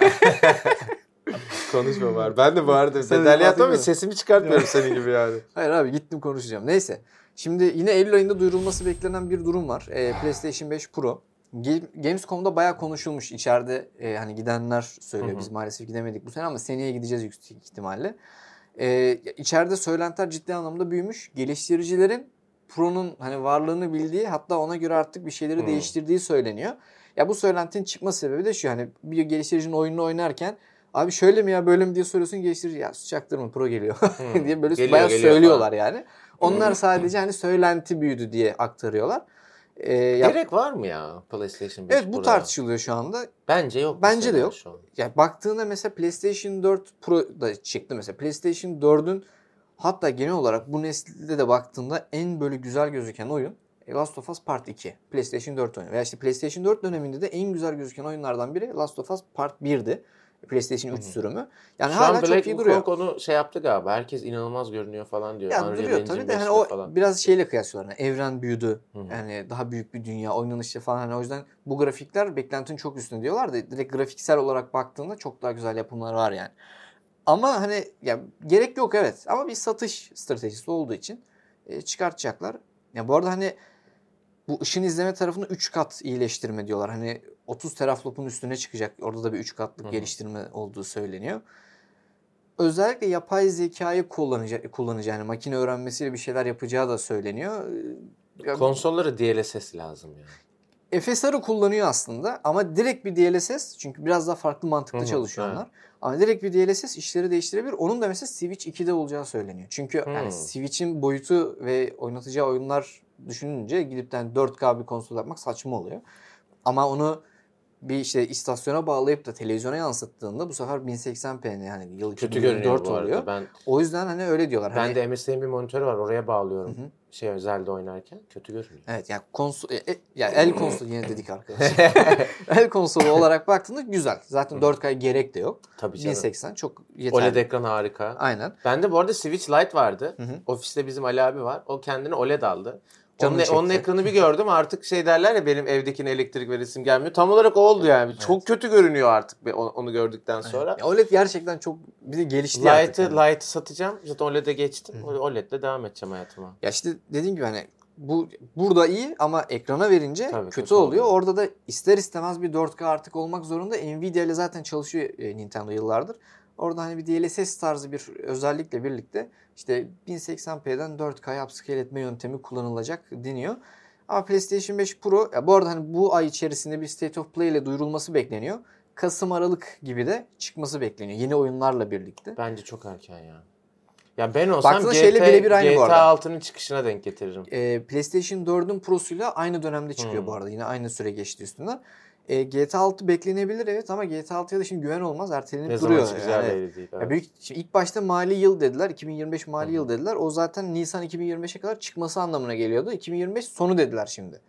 Konuşma var. Ben de bu arada Sen bedelli de yaptım ama bahsediyorum. sesimi çıkartmıyorum senin gibi yani. Hayır abi gittim konuşacağım. Neyse. Şimdi yine Eylül ayında duyurulması beklenen bir durum var. Ee, PlayStation beş Pro. Ga- Gamescom'da bayağı konuşulmuş. İçeride e, hani gidenler söylüyor. Hı hı. Biz maalesef gidemedik bu sene ama seneye gideceğiz yüksek ihtimalle. Ee, içeride söylentiler ciddi anlamda büyümüş. Geliştiricilerin Pro'nun hani varlığını bildiği hatta ona göre artık bir şeyleri Hı. değiştirdiği söyleniyor. Ya bu söylentinin çıkma sebebi de şu hani bir geliştiricinin oyununu oynarken abi şöyle mi ya böyle mi diye soruyorsun geliştirici ya çaktırma Pro geliyor Hmm. diye böyle Geliyor, bayağı geliyor söylüyorlar yani. Onlar sadece hani söylenti büyüdü diye aktarıyorlar. Ee, ya- Gerek var mı ya PlayStation beş evet bu Pro'ya? tartışılıyor şu anda. Bence yok. Bence mesela de yok. Şu an. Ya baktığında mesela PlayStation dört Pro da çıktı mesela. PlayStation dördün hatta genel olarak bu nesilde de baktığında en böyle güzel gözüken oyun Last of Us Part iki. PlayStation dört oyunu. Veya işte PlayStation dört döneminde de en güzel gözüken oyunlardan biri Last of Us Part bir'di. PlayStation üç Hı hı. sürümü. Yani Şu hala an çok Black iyi duruyor. Wukong onu şey yaptı galiba. Herkes inanılmaz görünüyor falan diyor. Ya Unreal duruyor Engine tabii de hani beşle o falan. biraz şeyle kıyaslıyorlar. Yani evren büyüdü. Hı hı. Yani daha büyük bir dünya, oynanışı falan. Hani o yüzden bu grafikler beklentinin çok üstünde diyorlar da direkt grafiksel olarak baktığında çok daha güzel yapımlar var yani. Ama hani ya gerek yok evet. Ama bir satış stratejisi olduğu için e, çıkartacaklar. Ya bu arada hani bu ışın izleme tarafını üç kat iyileştirme diyorlar. Hani otuz teraflopun üstüne çıkacak. Orada da bir üç katlık Hı hı. geliştirme olduğu söyleniyor. Özellikle yapay zekayı kullanacak, kullanacak yani makine öğrenmesiyle bir şeyler yapacağı da söyleniyor. Ya, Konsollara D L S S lazım yani. F S R'ı kullanıyor aslında ama direkt bir D L S S çünkü biraz daha farklı mantıkta Hı hı, çalışıyor evet. onlar. Ama direkt bir D L S S işleri değiştirebilir. Onun da mesela Switch ikide olacağı söyleniyor. Çünkü Hı. yani Switch'in boyutu ve oynatacağı oyunlar düşününce gidip de dört K bir konsol yapmak saçma oluyor. Ama onu bir işte istasyona bağlayıp da televizyona yansıttığında bu sefer bin seksen p yani yıl Kötü iki bin yirmi dört görünüyor bu arada. oluyor. Ben O yüzden hani öyle diyorlar. ben hani, de M S I'nin bir monitörü var. Oraya bağlıyorum. Hı hı. Şey özelde oynarken kötü görünüyor. Evet yani konsol e, e, yani el konsolu yine dedik arkadaşlar. El konsolu olarak baktığında güzel. Zaten dört K gerek de yok. Tabii bin canım. seksen çok yeterli. O L E D ekran harika. Aynen. Bende bu arada Switch Lite vardı. Hı hı. Ofiste bizim Ali abi var. O kendine O L E D aldı. Canını Onun, çekti. onun ekranı bir gördüm artık şey derler ya benim evdekine elektrik veresim gelmiyor. Tam olarak o oldu yani. Evet. Çok kötü görünüyor artık be- onu onu gördükten sonra. Ya O L E D gerçekten çok bir de gelişti artık. Lite'ı yani. Lite'ı satacağım. Zaten O L E D'e geçtim. Hı. O L E D'le devam edeceğim hayatıma. Ya işte dediğim gibi hani bu burada iyi ama ekrana verince Tabii, kötü kötü oluyor. oluyor. Orada da ister istemez bir dört K artık olmak zorunda. Nvidia ile zaten çalışıyor e, Nintendo yıllardır. Orada hani bir D L S S tarzı bir özellikle birlikte işte bin seksen p'den dört K'ya upscale etme yöntemi kullanılacak deniyor. Ama PlayStation beş Pro ya bu arada hani bu ay içerisinde bir State of Play ile duyurulması bekleniyor. Kasım Aralık gibi de çıkması bekleniyor. Yeni oyunlarla birlikte. Bence çok erken ya. Ya ben olsam Baktığında G şeyle T, birebir aynı bu G T arada. altının çıkışına denk getiririm. Ee, PlayStation dördün Pro'suyla aynı dönemde çıkıyor Hmm. bu arada. Yine aynı süre geçti üstünden. Ee, G T altı beklenebilir evet ama G T altıya da şimdi güven olmaz. Ertelenip Ne zaman duruyor. çıkacağı Yani. belli değil. Ya Evet. büyük, şimdi ilk başta mali yıl dediler. iki bin yirmi beş mali Hı hı. yıl dediler. O zaten Nisan iki bin yirmi beşe kadar çıkması anlamına geliyordu. iki bin yirmi beş sonu dediler şimdi.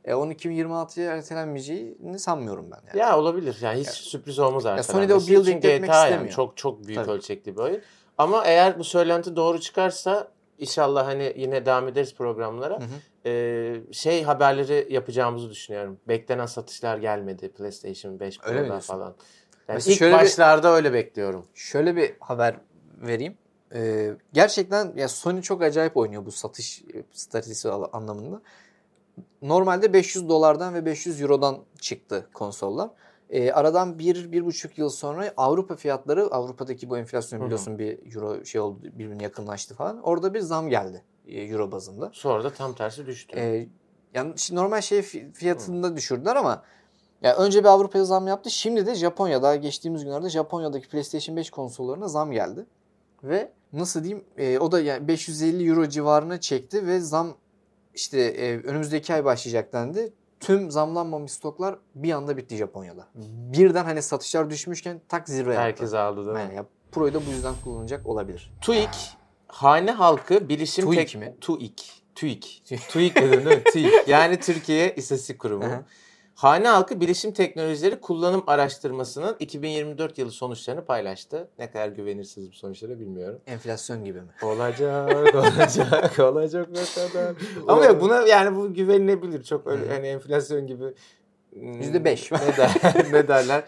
E, onun iki bin yirmi altıya ertelenmeyeceğini sanmıyorum ben. Yani. Ya olabilir. Yani hiç Ya, sürpriz olmaz ertelenmesi. Sony de o building Çünkü etmek G T A istemiyor. Yani çok çok büyük Tabii. ölçekli bir oyun. Ama eğer bu söylenti doğru çıkarsa inşallah hani yine devam ederiz programlara. Hı hı. Ee, şey haberleri yapacağımızı düşünüyorum. Beklenen satışlar gelmedi PlayStation beş Öyle mi Pro'da diyorsun? falan. Yani Mesela ilk şöyle bir- başlarda öyle bekliyorum. Şöyle bir haber vereyim. Ee, gerçekten ya Sony çok acayip oynuyor bu satış stratejisi al- anlamında. Normalde beş yüz dolardan ve beş yüz eurodan çıktı konsollar. Ee, aradan bir, bir buçuk yıl sonra Avrupa fiyatları, Avrupa'daki bu enflasyon biliyorsun bir euro şey oldu, birbirine yakınlaştı falan. Orada bir zam geldi e, euro bazında. Sonra da tam tersi düştü. Ee, yani şimdi normal şey fi- fiyatını da düşürdüler ama ya önce bir Avrupa'ya zam yaptı. Şimdi de Japonya'da geçtiğimiz günlerde Japonya'daki PlayStation beş konsollarına zam geldi. Ve nasıl diyeyim e, o da yani beş yüz elli euro civarına çekti ve zam işte e, önümüzdeki ay başlayacak dendi. Tüm zamlanmamış stoklar bir anda bitti Japonya'da. Birden hani satışlar düşmüşken tak zirve yaptı. Herkes aldı değil mi? Yani ya, Pro'yu da bu yüzden kullanacak olabilir. TÜİK, hane halkı bilişim... TÜİK tek... mi? TÜİK. TÜİK. TÜİK dedim değil mi? TÜİK. Yani Türkiye İstatistik Kurumu. Hı hı. Hane halkı bilişim teknolojileri kullanım araştırmasının iki bin yirmi dört yılı sonuçlarını paylaştı. Ne kadar güvenirsiniz bu sonuçlara bilmiyorum. Enflasyon gibi mi? Olacak, olacak, olacak ne kadar. Ama yok buna yani bu güvenilebilir. Çok öyle hani enflasyon gibi. yüzde beş. Ne, der, ne derler?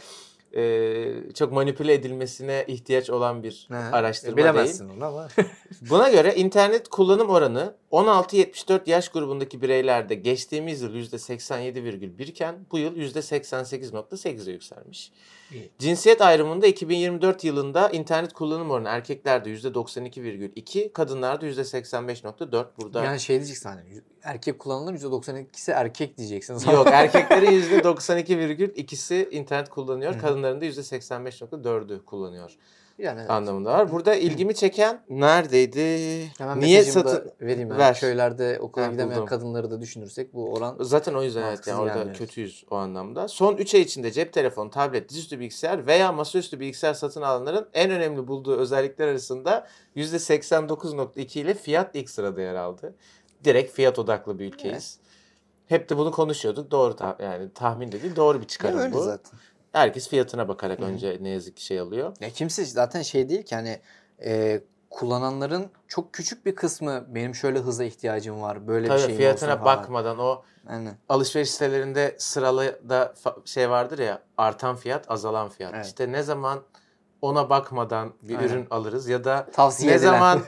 Ee, çok manipüle edilmesine ihtiyaç olan bir Hı. araştırma Bilemezsin değil. onu ama. Buna göre internet kullanım oranı on altı yetmiş dört yaş grubundaki bireylerde geçtiğimiz yıl yüzde seksen yedi virgül bir iken bu yıl yüzde seksen sekiz virgül sekize yükselmiş. İyi. Cinsiyet ayrımında iki bin yirmi dört yılında internet kullanım oranı erkeklerde yüzde doksan iki virgül iki, kadınlarda yüzde seksen beş virgül dört. Burada Yani şey diyeceksin hani erkek kullanılır yüzde doksan ikisi erkek diyeceksin. yok, erkeklerin yüzde doksan iki virgül ikisi internet kullanıyor, Hı. kadınların da yüzde seksen beş virgül dördü kullanıyor. Yani evet. Anlamında var. Burada ilgimi çeken neredeydi? Hemen Niye mesajımı da satın vereyim. Yani. ver. Köylerde okula Ha, gidemeyen buldum. kadınları da düşünürsek bu oran Zaten o yüzden evet mantıksız yani orada gelmiyor. kötüyüz o anlamda. Son üç ay içinde cep telefonu, tablet, dizüstü bilgisayar veya masaüstü bilgisayar satın alanların en önemli bulduğu özellikler arasında yüzde seksen dokuz virgül iki ile fiyat ilk sırada yer aldı. Direkt fiyat odaklı bir ülkeyiz. Hep de bunu konuşuyorduk. Doğru ta- yani tahmin de değil, doğru bir çıkarım öyle bu. zaten. Herkes fiyatına bakarak Hı hı. önce ne yazık ki şey alıyor. Ya kimse zaten şey değil ki hani e, kullananların çok küçük bir kısmı benim şöyle hıza ihtiyacım var. Böyle bir Tabii şeyim fiyatına olsun falan. bakmadan o Aynen. alışveriş sitelerinde sıralı da fa- şey vardır ya, artan fiyat, azalan fiyat. Evet. İşte ne zaman ona bakmadan bir Aynen. ürün alırız ya da Tavsiye ne edilen. zaman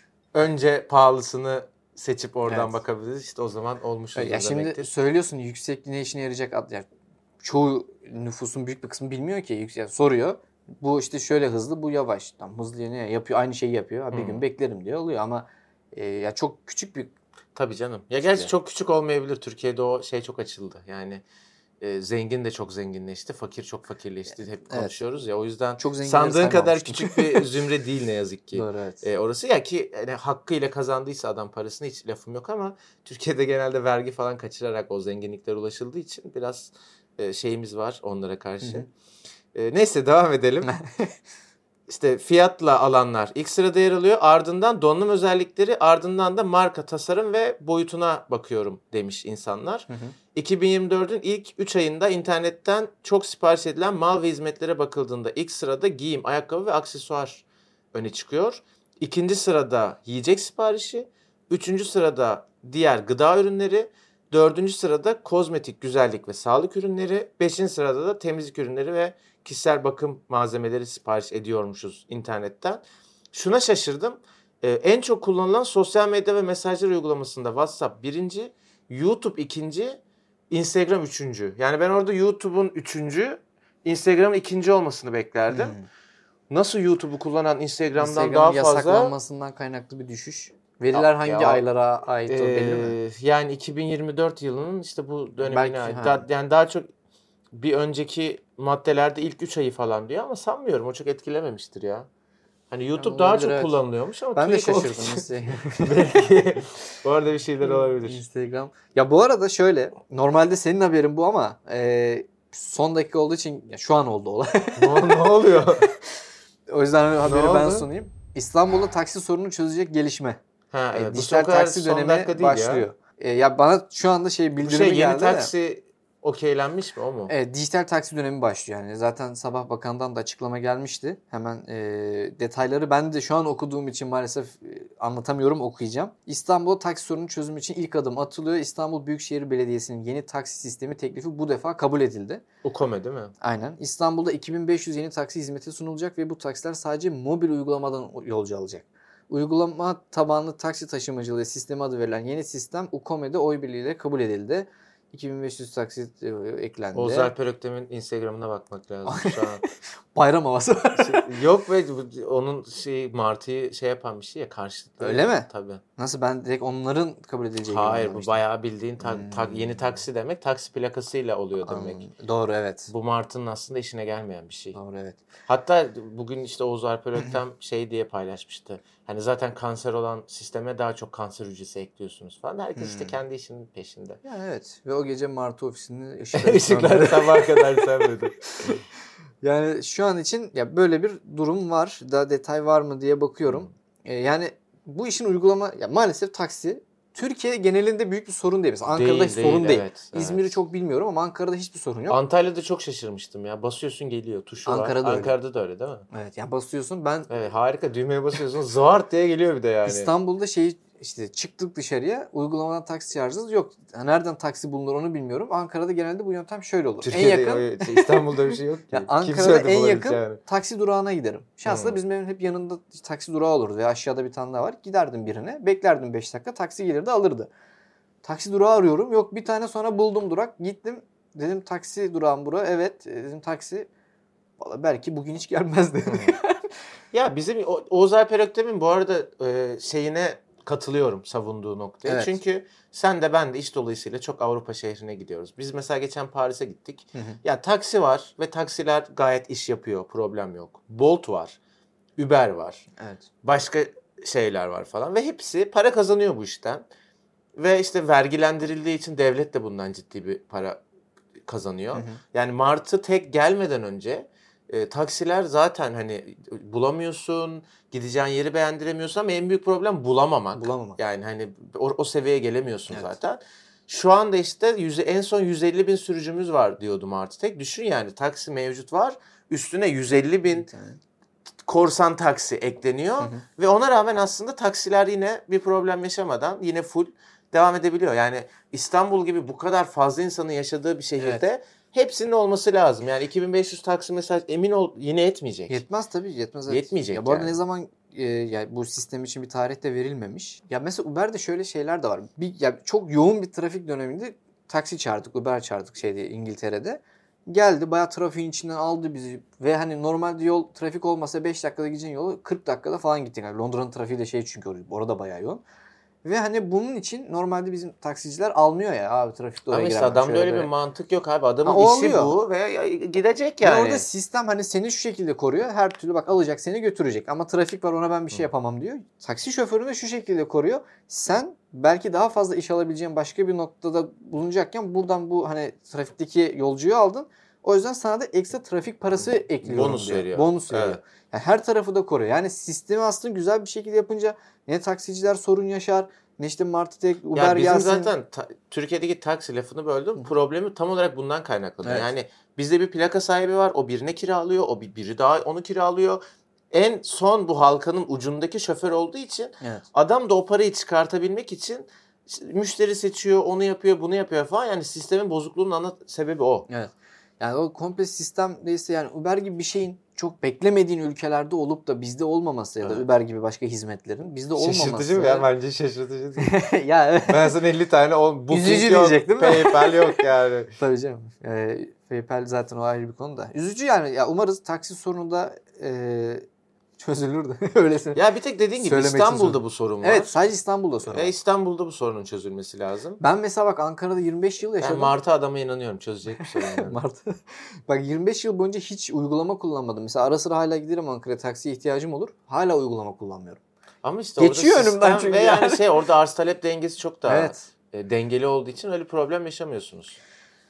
önce pahalısını seçip oradan Evet. bakabiliriz. İşte o zaman olmuşuz Ya şimdi demektir. söylüyorsun yüksek ne işine yarayacak ad- yani çoğu nüfusun büyük bir kısmı bilmiyor ki. Yüksek, yani soruyor. Bu işte şöyle hızlı, bu yavaş. Tam hızlı ne yapıyor? Aynı şeyi yapıyor. Ha, bir Hmm. gün beklerim diye oluyor ama e, ya çok küçük bir Tabii canım. Ya gerçi İşte. çok küçük olmayabilir. Türkiye'de o şey çok açıldı. Yani e, zengin de çok zenginleşti, fakir çok fakirleşti. Hep Evet. konuşuyoruz ya. O yüzden çok zenginleri sandığın kadar saymamıştım. küçük bir zümre değil ne yazık ki. Doğru evet. E, orası ya ki yani hakkıyla kazandıysa adam parasını hiç lafım yok ama Türkiye'de genelde vergi falan kaçırarak o zenginliklere ulaşıldığı için biraz e, şeyimiz var onlara karşı. Hı E, neyse devam edelim. İşte fiyatla alanlar ilk sırada yer alıyor. Ardından donanım özellikleri, ardından da marka, tasarım ve boyutuna bakıyorum demiş insanlar. Hı hı. iki bin yirmi dördün ilk üç ayında internetten çok sipariş edilen mal ve hizmetlere bakıldığında ilk sırada giyim, ayakkabı ve aksesuar öne çıkıyor. İkinci sırada yiyecek siparişi, üçüncü sırada diğer gıda ürünleri, dördüncü sırada kozmetik, güzellik ve sağlık ürünleri, beşinci sırada da temizlik ürünleri ve kişisel bakım malzemeleri sipariş ediyormuşuz internetten. Şuna şaşırdım. Ee, en çok kullanılan sosyal medya ve mesajlar uygulamasında WhatsApp birinci, YouTube ikinci, Instagram üçüncü. Yani ben orada YouTube'un üçüncü, Instagram'ın ikinci olmasını beklerdim. Hmm. Nasıl YouTube'u kullanan Instagram'dan Instagram'ın daha fazla? yasaklanmasından kaynaklı bir düşüş. Veriler Ya- hangi ya- aylara ait o belli mi? Ee, yani iki bin yirmi dört yılının işte bu dönemine Belki, ait. ha. Da- yani daha çok bir önceki maddelerde ilk üç ayı falan diyor ama sanmıyorum o çok etkilememiştir ya. Hani YouTube Yani daha olabilir, çok evet. kullanılıyormuş ama Ben de TÜİK o- şaşırdım. Instagram. Belki orada bir şeyler olabilir. Instagram. Ya bu arada şöyle, normalde senin haberin bu ama e, son dakika olduğu için ya şu an oldu olay. ne, ne oluyor? O yüzden haberi ben oldu? sunayım. İstanbul'da taksi sorununu çözecek gelişme. Ha, E, evet. Bu dijital son kadar taksi son dönemi dakika değil başlıyor. E, ya bana şu anda şey Bu bildirimi şey yeni geldi de. taksi okeylenmiş mi o mu? Evet, dijital taksi dönemi başlıyor yani. Zaten Sabah Bakan'dan da açıklama gelmişti. Hemen e, detayları ben de şu an okuduğum için maalesef e, anlatamıyorum, okuyacağım. İstanbul'da taksi sorunu çözümü için ilk adım atılıyor. İstanbul Büyükşehir Belediyesi'nin yeni taksi sistemi teklifi bu defa kabul edildi. Ukome değil mi? Aynen. İstanbul'da iki bin beş yüz yeni taksi hizmeti sunulacak ve bu taksiler sadece mobil uygulamadan yolcu alacak. Uygulama tabanlı taksi taşımacılığı sistemi adı verilen yeni sistem Ukome'de oy birliğiyle kabul edildi. iki bin beş yüz taksit e, eklendi. Oğuz Alper Öktem'in Instagram'ına bakmak lazım şu an. Bayram havası var. Şey, yok ve bu- onun şey Martı'yı şey yapan bir şey ya, karşılıklı. Öyle mi? Tabii. Nasıl, ben direkt onların kabul edileceği gibi Hayır, bu anlamıştım. bayağı bildiğin ta- ta- Hmm. yeni taksi demek, taksi plakasıyla oluyor demek. Anladım. Doğru, evet. Bu Martı'nın aslında işine gelmeyen bir şey. Doğru, evet. Hatta bugün işte Oğuz Alper Öktem şey diye paylaşmıştı. Hani zaten kanser olan sisteme daha çok kanser hücresi ekliyorsunuz falan. Herkes işte Hmm. kendi işinin peşinde. Yani evet. Ve o gece Martı ofisinin ışıkları Işıklar sabaha kadar sönmedi. Yani şu an için ya böyle bir durum var. Daha detay var mı diye bakıyorum. Hmm. Ee, yani bu işin uygulama, ya maalesef taksi Türkiye genelinde büyük bir sorun değil. Mesela Ankara'da Değil, hiç sorun değil, değil. evet, İzmir'i evet. çok bilmiyorum ama Ankara'da hiçbir sorun yok. Antalya'da çok şaşırmıştım ya. Basıyorsun geliyor. Tuşu Ankara'da var. öyle. Ankara'da da öyle değil mi? Evet, ya basıyorsun. Ben Evet, harika. Düğmeye basıyorsun. Zart diye geliyor bir de yani. İstanbul'da şey işte çıktık dışarıya, uygulamadan taksi çağıracağız. Yok. Nereden taksi bulunur onu bilmiyorum. Ankara'da genelde bu yöntem şöyle olur. Türkiye'de en yakın o- şey, İstanbul'da bir şey yok ki. ya Kim Ankara'da söyledi en bulabileceğini? yakın taksi durağına giderim. Şansla Hmm. bizim evin hep yanında taksi durağı olurdu ve aşağıda bir tane daha var. Giderdim birine, beklerdim beş dakika, taksi gelirdi alırdı. Taksi durağı arıyorum. Yok, bir tane sonra buldum durak. Gittim. Dedim taksi durağım bura. Evet. Dedim taksi. Vallahi belki bugün hiç gelmezdi. Ya bizim O- Oğuz Alper Öktem'in bu arada e, şeyine katılıyorum, savunduğu noktaya. Evet. Çünkü sen de ben de iş dolayısıyla çok Avrupa şehrine gidiyoruz. Biz mesela geçen Paris'e gittik. Hı hı. Ya taksi var ve taksiler gayet iş yapıyor, problem yok. Bolt var, Uber var, Evet. başka şeyler var falan ve hepsi para kazanıyor bu işten. Ve işte vergilendirildiği için devlet de bundan ciddi bir para kazanıyor. Hı hı. Yani Martı tek gelmeden önce e, taksiler zaten hani bulamıyorsun, gideceğin yeri beğendiremiyorsun ama en büyük problem bulamamak. Bulamamak. Yani hani o, o seviyeye gelemiyorsun Evet. zaten. Şu anda işte yüze, en son yüz elli bin sürücümüz var diyordu Martı tek. Düşün yani, taksi mevcut var. Üstüne yüz elli bin korsan taksi ekleniyor. Hı hı. Ve ona rağmen aslında taksiler yine bir problem yaşamadan yine full devam edebiliyor. Yani İstanbul gibi bu kadar fazla insanın yaşadığı bir şehirde hepsinin olması lazım. Yani iki bin beş yüz taksi mesela emin ol yine etmeyecek. Yetmez tabii, yetmez. Evet. Yetmeyecek ya bu arada yani. ne zaman e, ya bu sistem için bir tarih de verilmemiş. Ya mesela Uber'de şöyle şeyler de var. Bir, ya çok yoğun bir trafik döneminde taksi çağırdık, Uber çağırdık şeyde, İngiltere'de. Geldi, bayağı trafiğin içinden aldı bizi ve hani normalde yol trafik olmasa beş dakikada gideceğin yolu kırk dakikada falan gittik. Yani Londra'nın trafiği de şey, çünkü orada bayağı yoğun. Ve hani bunun için normalde bizim taksiciler almıyor ya abi, trafikte oraya Ama işte giremem. adamda şöyle öyle böyle. bir mantık yok abi. Adamın Ha, o işi oluyor. bu ve gidecek Ve yani. orada sistem hani seni şu şekilde koruyor. Her türlü bak alacak, seni götürecek. Ama trafik var, ona ben bir şey Hı. yapamam diyor. Taksi şoförünü de şu şekilde koruyor. Sen belki daha fazla iş alabileceğin başka bir noktada bulunacakken buradan bu hani trafikteki yolcuyu aldın. O yüzden sana da ekstra trafik parası ekliyorum Bonus diyor. veriyor. Bonus veriyor. Evet. Yani her tarafı da koruyor. Yani sistemi aslında güzel bir şekilde yapınca ne taksiciler sorun yaşar, ne işte Martı tek, Uber Ya bizim gelsin. zaten ta- Türkiye'deki taksi, lafını böldüm. Problemi tam olarak bundan kaynaklanıyor. Evet. Yani bizde bir plaka sahibi var. O birine kiralıyor. O bir, biri daha onu kiralıyor. En son bu halkanın ucundaki şoför olduğu için Evet. adam da o parayı çıkartabilmek için müşteri seçiyor, onu yapıyor, bunu yapıyor falan. Yani sistemin bozukluğunun ana sebebi o. Evet. Yani o komple sistem değilse, yani Uber gibi bir şeyin çok beklemediğin ülkelerde olup da bizde olmaması ya da Evet. Uber gibi başka hizmetlerin bizde olmaması. Şaşırtıcı mı ya? Bence şaşırtıcı değil. ya evet. Ben sana elli tane ol, booking Üzücü yok, diyecektim de. PayPal yok yani. Tabii canım. Ee, PayPal zaten o ayrı bir konu da. Üzücü yani. Ya umarız taksi sorunu da e, çözülür de öylesine. Ya bir tek dediğin gibi Söylemek için İstanbul'da söyledim. bu sorun var. Evet, sadece İstanbul'da sorun Ve var. İstanbul'da bu sorunun çözülmesi lazım. Ben mesela bak Ankara'da yirmi beş yıl Ben yaşadım. Martı adama inanıyorum, çözecek bir sorun. Yani. Mart. Bak yirmi beş yıl boyunca hiç uygulama kullanmadım. Mesela ara sıra hala giderim Ankara'ya, taksiye ihtiyacım olur. Hala uygulama kullanmıyorum. Ama işte Geçiyor orada önümden sistem çünkü ve yani yani. şey, orada arz talep dengesi çok daha Evet. e, dengeli olduğu için öyle problem yaşamıyorsunuz.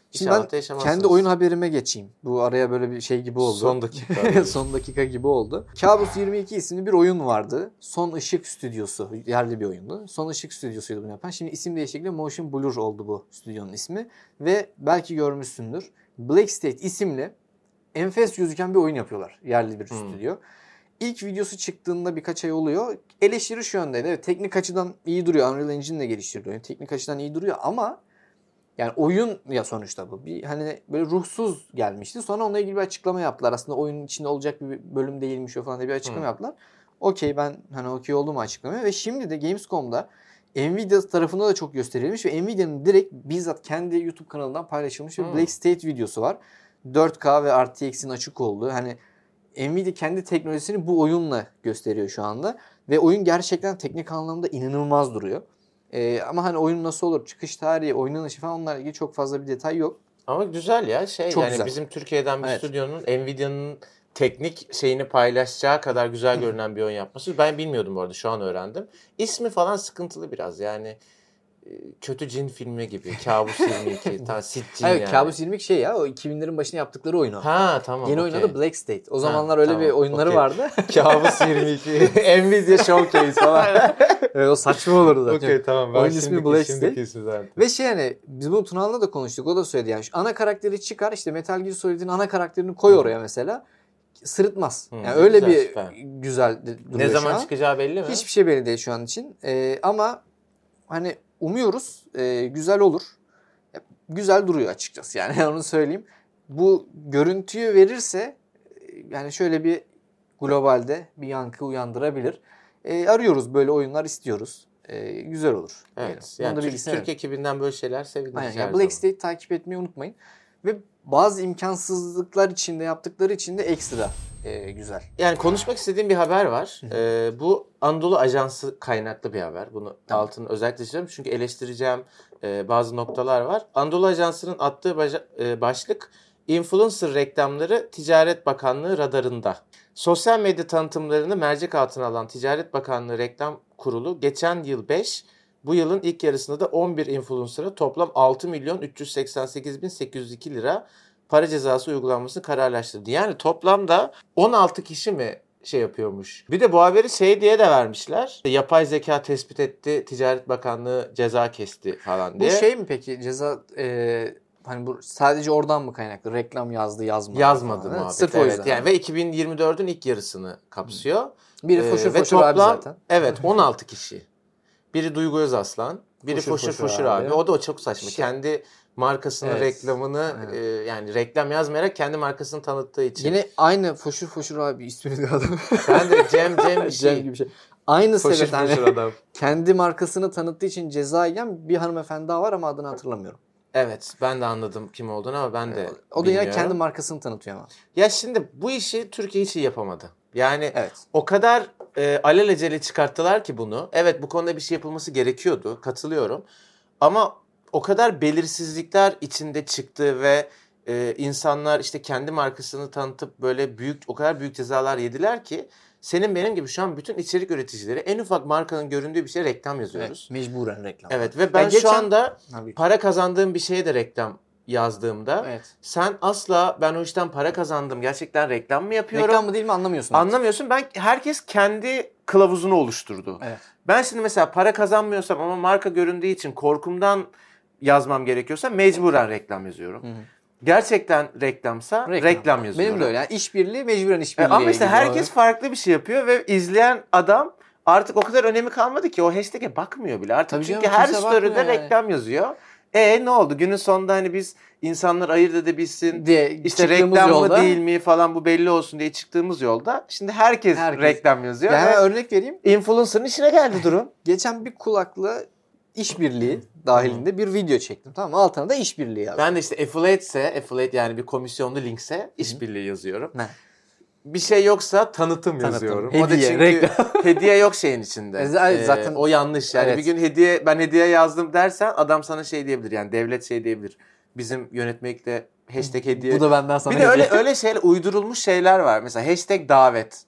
Şimdi İnşallah ben da yaşamazsınız. kendi oyun haberime geçeyim. Bu araya böyle bir şey gibi oldu. Son dakika. Son dakika gibi oldu. Kabus yirmi iki isimli bir oyun vardı. Son Işık Stüdyosu. Yerli bir oyundu. Son Işık Stüdyosu'ydu bunu yapan. Şimdi isim değişikliğiyle Motion Blur oldu bu stüdyonun ismi. Ve belki görmüşsündür. Black State isimli enfes gözüken bir oyun yapıyorlar. Yerli bir Hmm. stüdyo. İlk videosu çıktığında birkaç ay oluyor. Eleştiri şu yöndeydi. Evet, teknik açıdan iyi duruyor. Unreal Engine ile geliştiriliyor. Yani teknik açıdan iyi duruyor ama yani oyun ya sonuçta bu. Bir hani böyle ruhsuz gelmişti. Sonra onunla ilgili bir açıklama yaptılar. Aslında oyunun içinde olacak bir bölüm değilmiş o falan diye bir açıklama Hmm. yaptılar. Okey, ben hani okey oldum açıklamaya ve şimdi de Gamescom'da Nvidia tarafında da çok gösterilmiş ve Nvidia'nın direkt bizzat kendi YouTube kanalından paylaşılmış bir Hmm. Black State videosu var. dört K ve R T X'in açık olduğu, hani Nvidia kendi teknolojisini bu oyunla gösteriyor şu anda ve oyun gerçekten teknik anlamda inanılmaz duruyor. Ee, ama hani oyun nasıl olur, çıkış tarihi, oynanışı falan, onlarla ilgili çok fazla bir detay yok. Ama güzel ya şey Çok yani güzel. bizim Türkiye'den bir Evet. stüdyonun Nvidia'nın teknik şeyini paylaşacağı kadar güzel görünen bir oyun yapması. Ben bilmiyordum bu arada, şu an öğrendim. İsmi falan sıkıntılı biraz yani e, kötü cin filmi gibi. Kabus yirmi iki. Tam sit cin Hayır, yani. Kabus yirmi iki şey ya, o iki binlerin başında yaptıkları oyun o. Ha tamam. Yeni okey. oyun adı Black State. O Ha, zamanlar öyle tamam, bir oyunları okey. vardı. Kabus yirmi iki. Nvidia Showcase falan. Evet, o saçma olurdu zaten. Okey tamam. Ben Oyun ismi şimdiki- Black şimdiki State. ismi zaten. Ve şey, hani biz bunu Tuna'la da konuştuk. O da söyledi yani. Şu ana karakteri çıkar, işte Metal Gear Solid'in ana karakterini koy oraya mesela. Sırıtmaz. Hı, Yani öyle güzel, bir süper. güzel de- duruyor Ne şu zaman an. çıkacağı belli mi? Hiçbir şey belli değil şu an için. Ee, ama hani umuyoruz e, güzel olur. Ya, güzel duruyor açıkçası, yani onu söyleyeyim. Bu görüntüyü verirse e, yani şöyle bir globalde bir yankı uyandırabilir. E, arıyoruz, böyle oyunlar istiyoruz. E, güzel olur. Evet. diyelim. Yani Bunu da Türk, bilgisini Türk ekibinden böyle şeyler seviniriz. Aynen. her Yani zaman. Black State takip etmeyi unutmayın. Ve bazı imkansızlıklar içinde yaptıkları için de ekstra e, güzel. Yani konuşmak istediğim bir haber var. Ee, bu Anadolu Ajansı kaynaklı bir haber. Bunu Tamam. altını özellikle çiziyorum çünkü eleştireceğim e, bazı noktalar var. Anadolu Ajansı'nın attığı baca- e, başlık influencer reklamları Ticaret Bakanlığı radarında. Sosyal medya tanıtımlarını mercek altına alan Ticaret Bakanlığı Reklam Kurulu geçen yıl beş, bu yılın ilk yarısında da on bir influencer'a toplam altı milyon üç yüz seksen sekiz bin sekiz yüz iki lira para cezası uygulanmasını kararlaştırdı. Yani toplamda on altı kişi mi şey yapıyormuş. Bir de bu haberi şey diye de vermişler. Yapay zeka tespit etti, Ticaret Bakanlığı ceza kesti falan diye. Bu şey mi peki, ceza e, hani bu sadece oradan mı kaynaklı? Reklam yazdı, yazmadı. yazmadı falan, muhabbet. Sırf o evet. yüzden. Yani ve iki bin yirmi dördün ilk yarısını kapsıyor. Biri Ee, foşur ve foşur abi toplam- zaten. Evet, on altı kişi. Biri Duygu Özaslan, biri Foşur Foşur Foşur Foşur, abi. abi. O da o çok saçma. Şey- Kendi markasının Evet. reklamını Aynen. e, yani reklam yazmayarak kendi markasını tanıttığı için. Yine aynı foşur foşur abi ismini de adam. Ben de Cem Cem bir Cem şey. gibi bir şey. Aynı Foşur sebepten hani Foşur adam. kendi markasını tanıttığı için ceza yiyen bir hanımefendi daha var ama adını hatırlamıyorum. Evet, ben de anladım kim olduğunu ama ben de O da yine bilmiyorum. kendi markasını tanıtıyor ama. Ya şimdi bu işi Türkiye hiç iyi yapamadı. Yani Evet. o kadar e, alelacele çıkarttılar ki bunu. Evet, bu konuda bir şey yapılması gerekiyordu. Katılıyorum. Ama o kadar belirsizlikler içinde çıktı ve e, insanlar işte kendi markasını tanıtıp böyle büyük, o kadar büyük cezalar yediler ki senin benim gibi şu an bütün içerik üreticileri en ufak markanın göründüğü bir şeye reklam yazıyoruz. Evet, mecburen reklam. Evet, ve ben Ya geçen- şu anda Tabii. para kazandığım bir şeye de reklam yazdığımda Evet. sen asla ben o işten para kazandım, gerçekten reklam mı yapıyorum? Reklam mı değil mi anlamıyorsun. Anlamıyorsun. Ben herkes kendi kılavuzunu oluşturdu. Evet. Ben şimdi mesela para kazanmıyorsam ama marka göründüğü için korkumdan yazmam gerekiyorsa mecburen reklam yazıyorum. Hı hı. Gerçekten reklamsa reklam, yazıyorum. Benim de öyle. Yani işbirliği mecburen E, işbirliği. ama işte herkes farklı bir şey yapıyor ve izleyen adam artık o kadar önemi kalmadı ki o hashtag'e bakmıyor bile. Artık Tabii çünkü canım, her kimse story'de bakmıyor yani. reklam yazıyor. E ne oldu? Günün sonunda hani biz insanlar ayırt edebilsin. diye İşte çıktığımız reklam yolda, mı değil mi falan bu belli olsun diye çıktığımız yolda şimdi herkes, Herkes. reklam yazıyor. Yani ve hemen örnek vereyim. influencer'ın işine geldi durum. Geçen bir kulaklı işbirliği dahilinde bir video çektim. Tamam mı? Altına da işbirliği yazdım. Ben de işte affiliate ise, affiliate yani bir komisyonlu linkse işbirliği yazıyorum. Ne? Bir şey yoksa tanıtım, Tanıtım, yazıyorum. o da hediye, çünkü reklam. hediye yok şeyin içinde. E, zaten- Ee, zaten- o yanlış. Yani Evet. bir gün hediye ben hediye yazdım dersen adam sana şey diyebilir. Yani devlet şey diyebilir. Bizim yönetmelikte hashtag hediye. Bu da benden sana bir de öyle hediye. öyle şeyler uydurulmuş şeyler var. Mesela hashtag davet.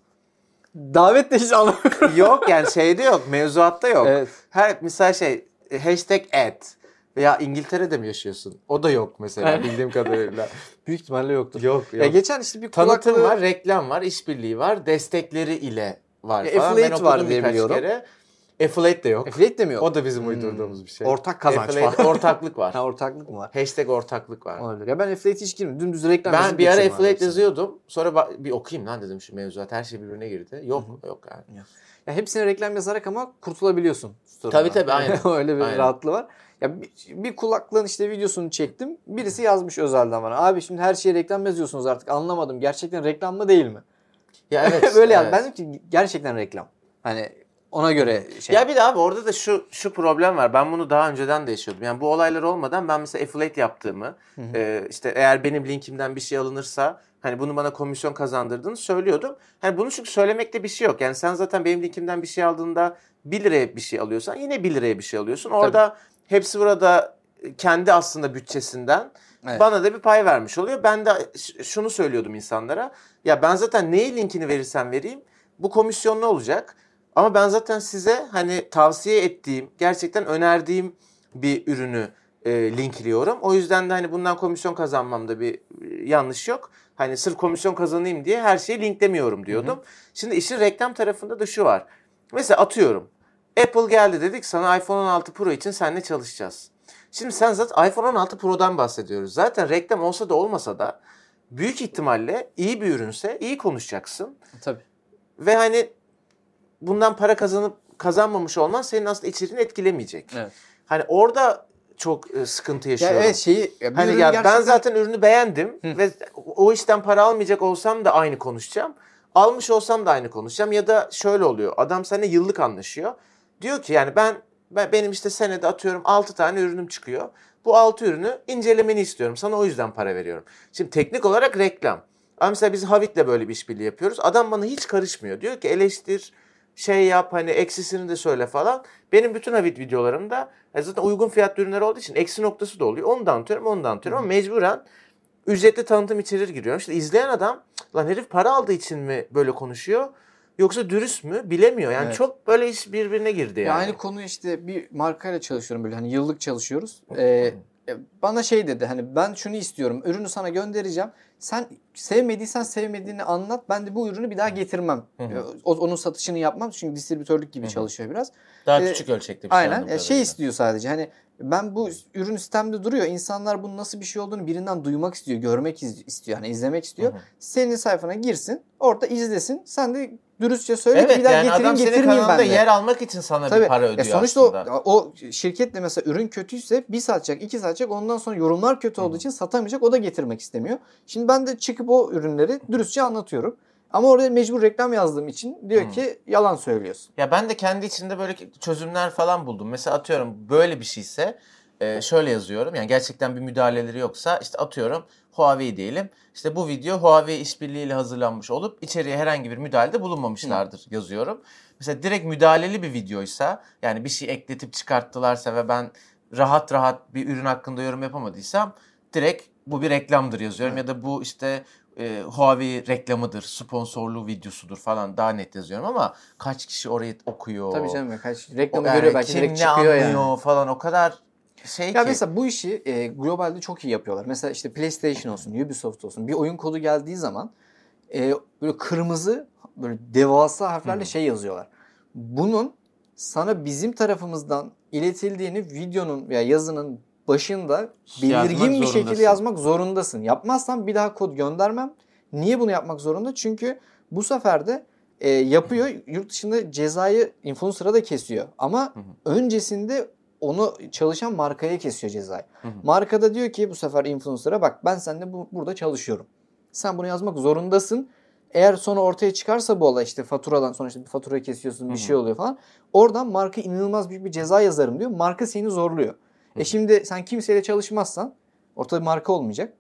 Davet de hiç anlamıyorum. Yok yani şeyde yok. Mevzuatta yok. Evet. Her misal şey hashtag ad. Veya İngiltere'de mi yaşıyorsun? O da yok mesela bildiğim kadarıyla. Büyük ihtimalle yoktur. Yok yok. Ya geçen işte bir tanıtım kulaklığı... var, reklam var, işbirliği var, destekleri ile var ya falan. Affiliate var diye biliyorum. Kere. Affiliate de yok. Affiliate de mi yok? O da bizim hmm. uydurduğumuz bir şey. Ortak kazanç Affiliate, var. ortaklık var. Ha, ortaklık mı var? Hashtag ortaklık var. Olabilir. Ya ben Affiliate hiç girmedim. Dümdüz reklam Ben bir ara Affiliate yazıyordum. Sonra bir okuyayım lan dedim şu mevzuat. Her şey birbirine girdi. Yok Hı-hı. yok yani. Ya. ya hepsine reklam yazarak ama kurtulabiliyorsun. Tabii tabii aynen. Öyle bir aynen. rahatlığı var. Ya bir, bir kulaklığın işte videosunu çektim. Birisi yazmış özelden bana. Abi şimdi her şeye reklam yazıyorsunuz artık. Anlamadım. Gerçekten reklam mı değil mi? Ya evet. Böyle evet. yaz. Ben dedim ki gerçekten reklam. Hani ona göre şey. Ya bir de abi orada da şu şu problem var. Ben bunu daha önceden de yaşıyordum. Yani bu olaylar olmadan ben mesela affiliate yaptığımı, e, işte eğer benim linkimden bir şey alınırsa hani bunu bana komisyon kazandırdığını söylüyordum. Hani bunu çünkü söylemekte bir şey yok. Yani sen zaten benim linkimden bir şey aldığında bir liraya bir şey alıyorsan yine bir liraya bir şey alıyorsun. Orada Tabii. hepsi burada kendi aslında bütçesinden evet. bana da bir pay vermiş oluyor. Ben de şunu söylüyordum insanlara. Ya ben zaten neyi linkini verirsem vereyim bu komisyonlu olacak. Ama ben zaten size hani tavsiye ettiğim, gerçekten önerdiğim bir ürünü e, linkliyorum. O yüzden de hani bundan komisyon kazanmamda bir e, yanlış yok. Hani sırf komisyon kazanayım diye her şeyi linklemiyorum diyordum. Hı hı. Şimdi işin reklam tarafında da şu var. Mesela atıyorum. Apple geldi dedik sana iPhone on altı Pro için seninle çalışacağız. Şimdi sen zaten iPhone on altı Pro'dan bahsediyoruz. Zaten reklam olsa da olmasa da büyük ihtimalle iyi bir ürünse iyi konuşacaksın. Tabii. Ve hani bundan para kazanıp kazanmamış olman senin aslında içeriğini etkilemeyecek. Evet. Hani orada çok sıkıntı yaşıyorum. Ya evet şeyi ya hani ya gerçekten... ben zaten ürünü beğendim Hı. ve o işten para almayacak olsam da aynı konuşacağım. Almış olsam da aynı konuşacağım ya da şöyle oluyor. Adam seninle yıllık anlaşıyor. Diyor ki yani ben, ben benim işte senede atıyorum altı tane ürünüm çıkıyor. Bu altı ürünü incelemeni istiyorum. Sana o yüzden para veriyorum. Şimdi teknik olarak reklam. Ama mesela biz Havit'le böyle bir işbirliği yapıyoruz. Adam bana hiç karışmıyor. Diyor ki eleştir, şey yap hani eksisini de söyle falan. Benim bütün Havit videolarımda zaten uygun fiyatlı ürünler olduğu için eksi noktası da oluyor. Onu da anlatıyorum, onu da anlatıyorum ama mecburen ücretli tanıtım içerir giriyorum. İşte izleyen adam lan herif para aldığı için mi böyle konuşuyor? Yoksa dürüst mü? Bilemiyor. Yani evet. Çok böyle iş birbirine girdi yani. Ya aynı konu işte bir markayla çalışıyorum böyle hani yıllık çalışıyoruz. Ee, bana şey dedi hani ben şunu istiyorum. Ürünü sana göndereceğim. Sen sevmediysen sevmediğini anlat. Ben de bu ürünü bir daha getirmem. Hı hı. O, onun satışını yapmam. Çünkü distribütörlük gibi hı hı. çalışıyor biraz. Daha ee, küçük ölçekli bir şey. Aynen. E, şey istiyor sadece. Hani ben bu ürün sistemde duruyor. İnsanlar bunun nasıl bir şey olduğunu birinden duymak istiyor, görmek istiyor, yani izlemek istiyor. Hı hı. Senin sayfana girsin, orada izlesin. Sen de dürüstçe söyle evet, ki bir daha yani getireyim getirmeyeyim ben de. Evet, yani adam senin kanalında yer almak için sana Tabii, bir para ödüyor sonuçta aslında. Sonuçta o, o şirketle mesela ürün kötüyse bir satacak, iki satacak. Ondan sonra yorumlar kötü olduğu Hı-hı. için satamayacak. O da getirmek istemiyor. Şimdi ben de çıkıp o ürünleri dürüstçe anlatıyorum. Ama orada mecbur reklam yazdığım için diyor hmm. ki yalan söylüyorsun. Ya ben de kendi içinde böyle çözümler falan buldum. Mesela atıyorum böyle bir şeyse e, şöyle yazıyorum. Yani gerçekten bir müdahaleleri yoksa işte atıyorum Huawei diyelim. İşte bu video Huawei işbirliğiyle hazırlanmış olup içeriye herhangi bir müdahalede bulunmamışlardır hmm. yazıyorum. Mesela direkt müdahaleli bir videoysa yani bir şey ekletip çıkarttılarsa ve ben rahat rahat bir ürün hakkında yorum yapamadıysam direkt bu bir reklamdır yazıyorum. Evet. Ya da bu işte e, Huawei reklamıdır, sponsorlu videosudur falan daha net yazıyorum ama kaç kişi orayı okuyor? Tabii canım kaç reklamı o, görüyor belki direkt çıkıyor yani. Kim ne anlıyor falan o kadar şey ya ki. Ya mesela bu işi e, globalde çok iyi yapıyorlar. Mesela işte PlayStation olsun, Ubisoft olsun bir oyun kodu geldiği zaman e, böyle kırmızı böyle devasa harflerle Hı-hı. şey yazıyorlar. Bunun sana bizim tarafımızdan iletildiğini videonun veya yazının başında belirgin bir şekilde yazmak zorundasın. Yapmazsan bir daha kod göndermem. Niye bunu yapmak zorunda? Çünkü bu sefer de e, yapıyor. Yurt dışında cezayı influencer'a da kesiyor. Ama hı hı. öncesinde onu çalışan markaya kesiyor cezayı. Hı hı. Marka da diyor ki bu sefer influencer'a bak ben seninle bu, burada çalışıyorum. Sen bunu yazmak zorundasın. Eğer sonra ortaya çıkarsa bu olay işte faturadan sonra işte bir fatura kesiyorsun bir Hı-hı. şey oluyor falan. Oradan marka inanılmaz büyük bir ceza yazarım diyor. Marka seni zorluyor. Hı-hı. E şimdi sen kimseyle çalışmazsan ortada marka olmayacak.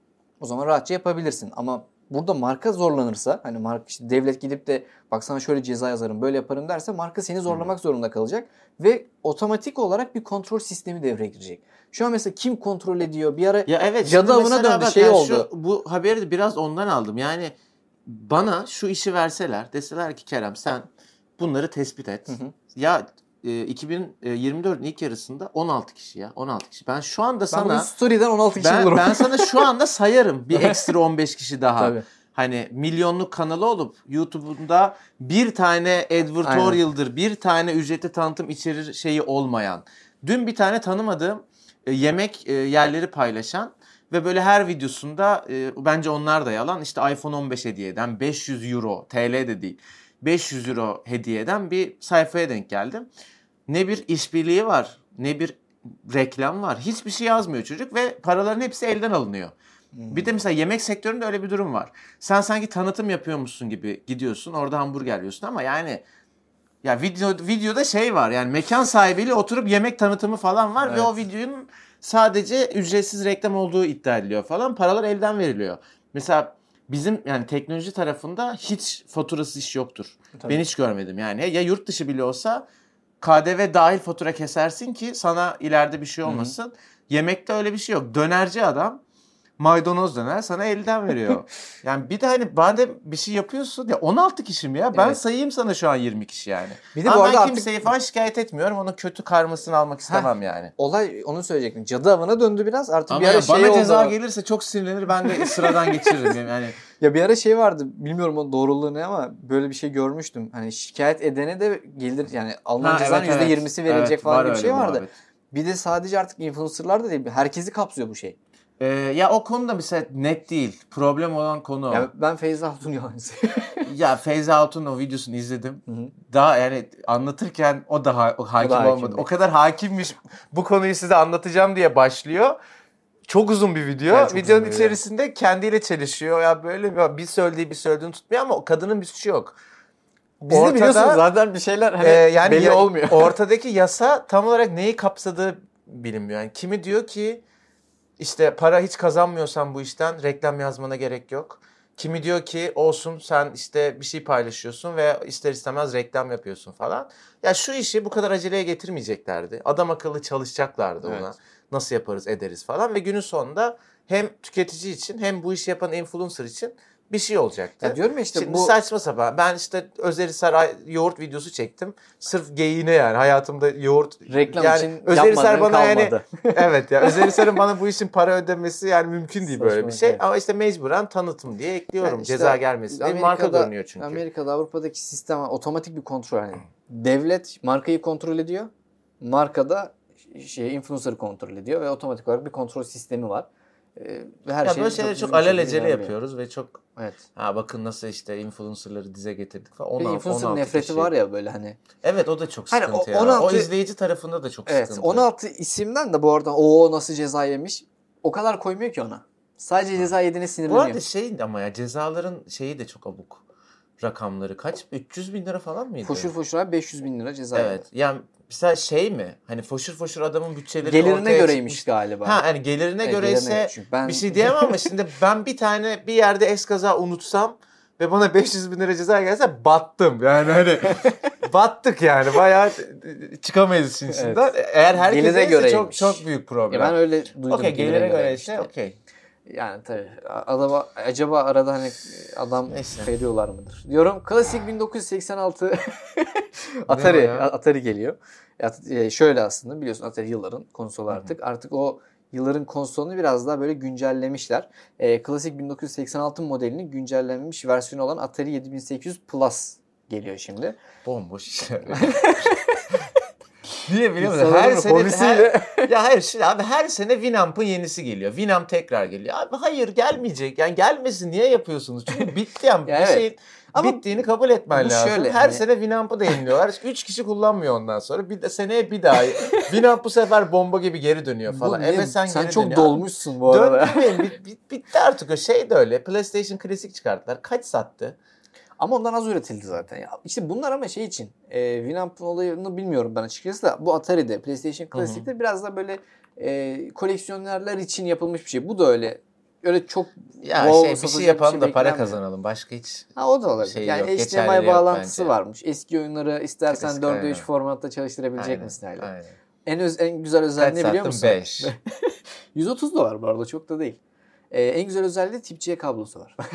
O zaman rahatça yapabilirsin. Ama burada marka zorlanırsa hani marka işte devlet gidip de bak sana şöyle ceza yazarım böyle yaparım derse marka seni zorlamak Hı-hı. zorunda kalacak. Ve otomatik olarak bir kontrol sistemi devreye girecek. Şu an mesela kim kontrol ediyor? Bir ara ya evet, cadı avına döndü şey yani oldu. Şu, bu haberi de biraz ondan aldım. Yani bana şu işi verseler deseler ki Kerem sen bunları tespit et. Hı hı. Ya e, iki bin yirmi dört'ün ilk yarısında on altı kişi ya. on altı kişi. Ben şu anda Ben sana bunu story'den on altı kişi ben, bulurum. ben sana şu anda sayarım bir ekstra on beş kişi daha. Tabii. Hani milyonluk kanalı olup YouTube'unda bir tane advertorial'dır, bir tane ücretli tanıtım içerir şeyi olmayan. Dün bir tane tanımadığım e, yemek e, yerleri paylaşan ve böyle her videosunda e, bence onlar da yalan. İşte iPhone on beş hediye eden, beş yüz euro, T L de değil, beş yüz euro hediye eden bir sayfaya denk geldim. Ne bir işbirliği var, ne bir reklam var. Hiçbir şey yazmıyor çocuk ve paraların hepsi elden alınıyor. Bir de mesela yemek sektöründe öyle bir durum var. Sen sanki tanıtım yapıyormuşsun gibi gidiyorsun. Orada hamburger yiyorsun ama yani ya video videoda şey var. Yani mekan sahibiyle oturup yemek tanıtımı falan var Evet. ve o videonun sadece ücretsiz reklam olduğu iddia ediliyor falan. Paralar elden veriliyor. Mesela bizim yani teknoloji tarafında hiç faturası iş yoktur. Tabii. Ben hiç görmedim yani. Ya yurt dışı bile olsa K D V dahil fatura kesersin ki sana ileride bir şey olmasın. Hı-hı. Yemekte öyle bir şey yok. Dönerci adam maydanoz döner sana elden veriyor. Yani bir de hani madem bir şey yapıyorsun ya on altı kişi mi ya? Ben Evet. sayayım sana şu an yirmi kişi yani. Bir de ama bu arada ben artık kimseyi falan şikayet etmiyorum. Onun kötü karmasını almak istemem Heh, yani. olay onu söyleyecektim. Cadı avına döndü biraz. Artık Ama bir ara ya şey bana oldu. ceza gelirse çok sinirlenir. Ben de sıradan geçiririm yani. Ya bir ara şey vardı. Bilmiyorum o doğruluğu ne ama böyle bir şey görmüştüm. Hani şikayet edene de gelir yani alınan Ha, cezanın evet, yüzde evet. yirmisi verilecek Evet, falan var gibi bir şey öyle vardı. muhabbet. Bir de sadece artık influencer'lar da değil. Herkesi kapsıyor bu şey. Ee, ya o konuda mesela net değil. Problem olan konu o. Ya ben Feyza Hatun yalancısı. Ya Feyza Hatun o videosunu izledim. Hı hı. Daha yani anlatırken o daha o hakim O da hakim olmadı. değil. O kadar hakimmiş. Bu konuyu size anlatacağım diye başlıyor. Çok uzun bir video. Evet, çok Videonun uzun bir içerisinde kendiyle çelişiyor. Ya böyle bir söylediği bir söylediğini tutmuyor ama o kadının bir suçu yok. Biz de biliyorsunuz zaten bir şeyler hani e, yani belli ya, olmuyor. Ortadaki yasa tam olarak neyi kapsadığı bilinmiyor. Yani kimi diyor ki İşte para hiç kazanmıyorsan bu işten reklam yazmana gerek yok. Kimi diyor ki olsun sen işte bir şey paylaşıyorsun ve ister istemez reklam yapıyorsun falan. Ya şu işi bu kadar aceleye getirmeyeceklerdi. Adam akıllı çalışacaklardı ona. Evet. Nasıl yaparız ederiz falan ve günün sonunda hem tüketici için hem bu işi yapan influencer için bir şey olacaktı. Ya diyorum ya işte Şimdi bu saçma sapan. Ben işte Özerhisar yoğurt videosu çektim. Sırf geyiğine yani hayatımda yoğurt reklam yani için Özerhisar yapmadığın bana yani kalmadı. evet ya Özerhisar'ın bana bu işin para ödemesi yani mümkün değil böyle Saçma, bir şey. evet. Ama işte mecburen tanıtım diye ekliyorum. Yani işte Ceza gelmesin diye marka görünüyor çünkü. Amerika'da Avrupa'daki sistem otomatik bir kontrol yani. Devlet markayı kontrol ediyor. Markada şey influencer'ı kontrol ediyor ve otomatik olarak bir kontrol sistemi var. Ee, ve her Ya şey böyle şeyleri çok düzgün bir şekilde alelacele ilerliyor. yapıyoruz ve çok Evet. ha bakın nasıl işte influencer'ları dize getirdik falan. Ve on altı, influencer on altı nefreti kişi. var ya böyle hani. Evet o da çok Hani sıkıntı o- ya. on altı O izleyici tarafında da çok Evet, sıkıntı. on altı isimden de bu arada o nasıl ceza yemiş o kadar koymuyor ki ona. Sadece ceza yediğine Bu sinirleniyor. arada şey ama ya cezaların şeyi de çok abuk. Rakamları kaç? üç yüz bin lira falan mıydı? Foşur foşur abi beş yüz bin lira ceza Evet. yedi. Yani mesela şey mi? Hani foşur foşur adamın bütçeleri Gelirine ortaya göreymiş çıkmış. galiba. Ha hani gelirine Evet, göre ise gelirine- çünkü ben- bir şey diyemem ama şimdi ben bir tane bir yerde eskaza unutsam ve bana beş yüz bin lira ceza gelse battım. Yani hani battık yani bayağı çıkamayız işin içinden. Eğer herkese Gelire ise göreymiş. çok çok büyük problem. Ya ben öyle duydum. Okey gelire göre işte işte. okey. Yani tabii adama, acaba arada hani adam Neyse. veriyorlar mıdır? Diyorum klasik bin dokuz yüz seksen altı Atari ya? Atari geliyor. Ya, e, şöyle aslında biliyorsun Atari yılların konsolu artık. Hı hı. Artık o yılların konsolunu biraz daha böyle güncellemişler. E, klasik bin dokuz yüz seksen altı modelinin güncellenmiş versiyonu olan Atari yedi bin sekiz yüz Plus geliyor şimdi. Bomboş işler. Niye biliyor musun? İnsanların Her sene hobisiyle- her, ya hayır şimdi abi her sene Winamp'ın yenisi geliyor. Winamp tekrar geliyor. Abi hayır gelmeyecek. Yani gelmesin niye yapıyorsunuz? Çünkü bitti yani. Ya bir evet. şeyin Ama bittiğini kabul etmen bu lazım. şöyle, her hani- sene Winamp'ı da yeniliyorlar. Üç kişi kullanmıyor ondan sonra. Bir de seneye bir daha. Winamp bu sefer bomba gibi geri dönüyor falan. Bu ne- M S N sen geri çok dönüyor. dolmuşsun bu arada. Döndürmeyin. Bit, bit, bitti artık o şey de öyle. PlayStation Classic çıkarttılar. Kaç sattı? Ama ondan az üretildi zaten. Ya işte bunlar ama şey için. E, Winamp'ın olayını bilmiyorum ben açıkçası da. Bu Atari'de, PlayStation Classic'te biraz da böyle e, koleksiyonerler için yapılmış bir şey. Bu da öyle. Öyle çok Ya wow şey bir satacak şey yapalım da para beklenmiyor. kazanalım. Başka hiç Ha o da olabilir. şey yani yok, H D geçerliliği M I yok bağlantısı bence. varmış. Eski oyunları istersen Klasik, dörde aynen. üç formatta çalıştırabilecek Aynen, misin hala? aynen. En öz, en güzel özelliği Kaç biliyor sattın? musun? beş. yüz otuz da var bu arada çok da değil. Ee, en güzel özelliği tip C kablosu var.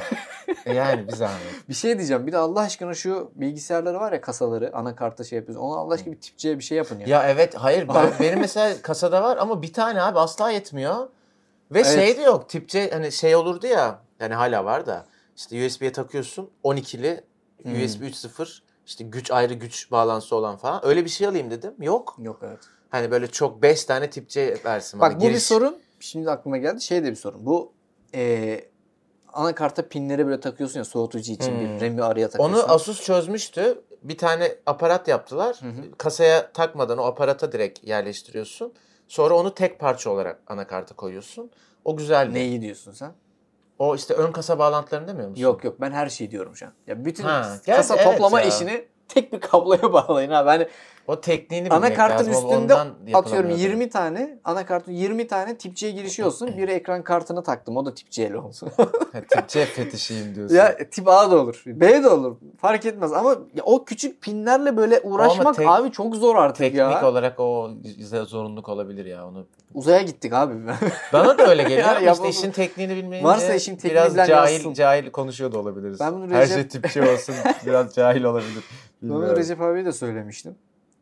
Yani bir zahmet. Bir şey diyeceğim. Bir de Allah aşkına şu bilgisayarları var ya, kasaları anakarta şey yapıyoruz. Ona Allah aşkına bir tip C bir şey yapın ya. Ya evet, hayır ben, benim mesela kasada var ama bir tane abi asla yetmiyor. Ve Evet. şey de yok. Tip C hani şey olurdu ya. Yani hala var da. İşte U S B'ye takıyorsun. on ikili Hmm. U S B üç nokta sıfır. İşte güç ayrı güç bağlantısı olan falan. Öyle bir şey alayım dedim. Yok. Yok evet. Hani böyle çok beş tane tip C versin bana. Bak bu bir sorun. Şimdi aklıma geldi. Şey de bir sorun. Bu e, anakarta pinleri böyle takıyorsun ya, soğutucu için Hmm. bir RAM'i araya takıyorsun. Onu Asus çözmüştü. Bir tane aparat yaptılar. Hı hı. Kasaya takmadan o aparata direkt yerleştiriyorsun. Sonra onu tek parça olarak anakarta koyuyorsun. O güzeldi. Neyi diyorsun sen? O işte ön kasa bağlantılarını demiyor musun? Yok yok, ben her şeyi diyorum şu an. Ya bütün Ha, kasa gerçi evet toplama ya. işini tek bir kabloya bağlayın abi. Hani O tekniğini bilmek anakartın lazım. üstünde Ondan atıyorum yapılamıyordu. yirmi tane, anakartın yirmi tane tip C girişi olsun. Bir ekran kartını taktım. O da tip C'li olsun. Ha, tip C fetişiyim diyorsun. Ya tip A da olur. B de olur. Fark etmez ama ya o küçük pinlerle böyle uğraşmak tek- abi çok zor artık Teknik ya. olarak o zorunluluk olabilir ya. Onu Uzaya gittik abi. bana da öyle geliyor Ya ama işte yapalım. işin tekniğini bilmeyince Varsa işin tekniğini biraz bilen cahil yazsın. cahil konuşuyor da olabiliriz. Ben bunu Her Recep- şey tip C olsun biraz cahil olabilir. Bunu Bilmiyorum. Recep abiye de söylemiştim.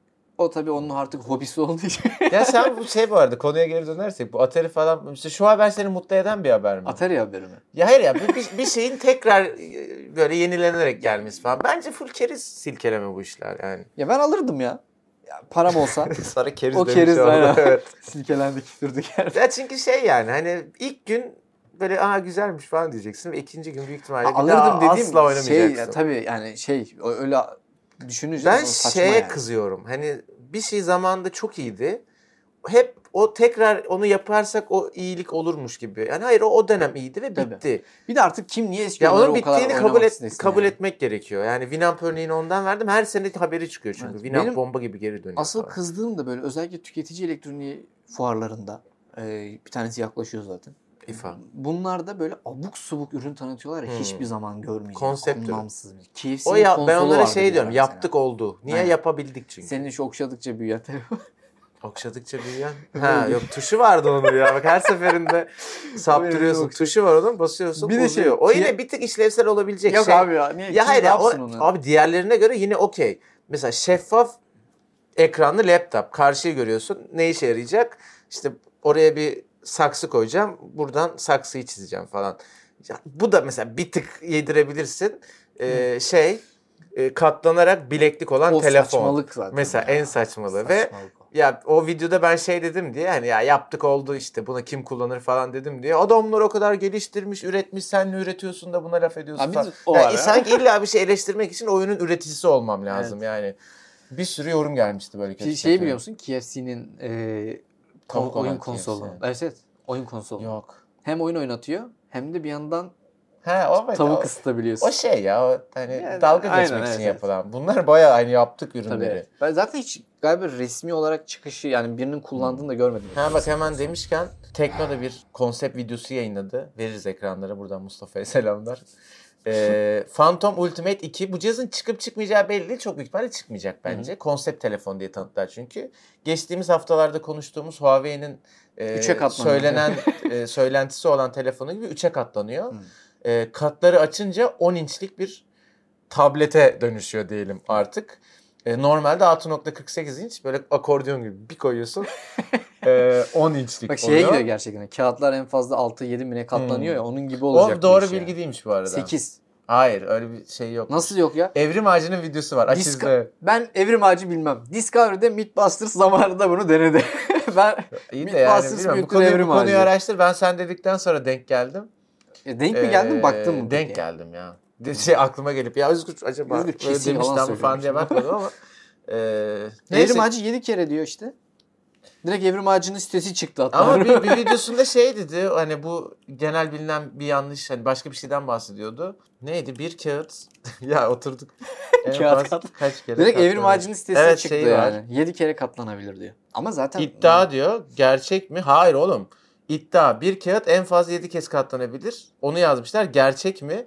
O tabii onun artık hobisi olduğu için. Ya sen bu şey bu arada konuya geri dönersek bu Atari falan mesela şu haber seni mutlu eden bir haber mi? Atari haberi mi? Ya hayır ya bir, bir, bir şeyin tekrar e, böyle yenilenerek gelmesi falan. Bence full keriz silkeleme bu işler yani. Ya ben alırdım ya. Ya param olsa. Sarı keriz O demiş keriz orada. aynen. Evet. Silkelendik durduk yerde. Ya çünkü şey yani hani ilk gün böyle aa güzelmiş falan diyeceksin ve ikinci gün büyük ihtimalle bir Alırdım daha dediğim asla oynamayacaksın. şey ya, tabii yani şey o- öyle düşününce Ben o saçma şeye yani. kızıyorum. Hani bir şey zamanında çok iyiydi. Hep o tekrar onu yaparsak o iyilik olurmuş gibi. Yani hayır o o dönem iyiydi ve Tabii. bitti. Bir de artık kim niye eski Ya oyunları onun o kadar bittiğini oynamak kabul et, istesin kabul yani. etmek gerekiyor. Yani Winamp örneğini ondan verdim. Her sene haberi çıkıyor çünkü. Evet. Winamp Benim bomba gibi geri dönüyor Asıl falan. kızdığım da böyle özellikle tüketici elektroniği fuarlarında e, bir tanesi yaklaşıyor zaten. İ F A. Bunlarda böyle abuk subuk ürün tanıtıyorlar ya, Hmm. hiçbir zaman görmeyeceğim. Konsept ürün. Anlamsız bir. K F O C'nin ya ben konsolu onlara vardı şey bir diyorum. ara mesela. Yaptık oldu. Niye Aynen. yapabildik çünkü. Senin şu okşadıkça büyüyen telefon. Okşadıkça büyüyen. Ha yok tuşu vardı onun ya. Bak her seferinde saptırıyorsun. Okşa- Tuşu var onun basıyorsun Bir de şey, uzuyor. o ki- yine bir tık işlevsel olabilecek Yok şey. abi ya. Niye? Ya Kim hayır ne ya, o, yapsın onu? abi diğerlerine göre yine okey. Mesela şeffaf ekranlı laptop. Karşıyı görüyorsun. Ne işe yarayacak? İşte oraya bir saksı koyacağım. Buradan saksıyı çizeceğim falan. Ya, bu da mesela bir tık yedirebilirsin. Ee, şey e, katlanarak bileklik olan O telefon. saçmalık zaten. Mesela ya. en saçmalığı ve Saçmalık o. ya o videoda ben şey dedim diye hani ya yaptık oldu işte bunu kim kullanır falan dedim diye. Adamlar o kadar geliştirmiş, üretmiş, sen ne üretiyorsun da buna laf ediyorsun Abi falan. o Ya var ya. sanki illa bir şey eleştirmek için oyunun üreticisi olmam lazım yani. Bir sürü yorum gelmişti böyle. Şey, şey biliyor musun? K F C'nin e, Tavuk oyun olan konsolu. K F C. Evet, evet. Oyun konsolu. Yok. Hem oyun oynatıyor hem de bir yandan Ha o tavuk o, ısıtabiliyorsun. o şey ya o hani Yani, dalga aynen, geçmek evet, için evet. yapılan. Bunlar bayağı hani yaptık ürünleri. Tabii. Ben zaten hiç galiba resmi olarak çıkışı yani birinin kullandığını da görmedim. Ha bak hemen demişken Tekno da bir konsept videosu yayınladı. Veririz ekranlara. Buradan Mustafa'ya selamlar. Ee, Phantom Ultimate iki. Bu cihazın çıkıp çıkmayacağı belli değil. Çok büyük ihtimalle çıkmayacak bence. Hı-hı. Konsept telefon diye tanıttılar çünkü. Geçtiğimiz haftalarda konuştuğumuz Huawei'nin e, Üçe katlanıyor. söylenen e, söylentisi olan telefonu gibi üçe katlanıyor. Hı. E, katları açınca on inçlik bir tablete dönüşüyor diyelim artık. E, normalde altı nokta kırk sekiz inç böyle akordeon gibi bir koyuyorsun. e, on inçlik Bak şeye oluyor. gidiyor gerçekten. Kağıtlar en fazla altı yedi mi ne katlanıyor Hmm. ya, onun gibi olacak. O doğru bu iş bilgi yani. değilmiş bu arada. sekiz. Hayır öyle bir şey yok. Nasıl yok ya? Evrim Ağacı'nın videosu var. Aç Diska- izle. Ben Evrim Ağacı bilmem. Discovery'de Mythbusters zamanında bunu denedi. ben İyi de yani Mythbusters bilmiyorum. Bu büyüktür konuyu, Evrim bu konuyu Ağacı. araştır. Ben sen dedikten sonra denk geldim. E, denk mi geldin Ee, baktın mı? Denk peki? geldim ya. De- Şey aklıma gelip ya Özgür acaba Özgür böyle kesin yalan demişler mi falan söylüyormuş. diye bakmadım ama. E, Evrim neyse. Ağacı yedi kere diyor işte. Direkt Evrim Ağacı'nın sitesi çıktı hatta. Ama bir, bir videosunda şey dedi hani bu genel bilinen bir yanlış hani başka bir şeyden bahsediyordu. Neydi? Bir kağıt. Ya oturduk. En Kağıt fazla kat- kaç kere Direkt Evrim katlanır? Ağacı'nın sitesi Evet, çıktı şeyi var. yani. yedi kere katlanabilir diyor. Ama zaten İddia diyor. Gerçek mi? Hayır oğlum. İddia. Bir kağıt en fazla yedi kez katlanabilir. Onu yazmışlar. Gerçek mi?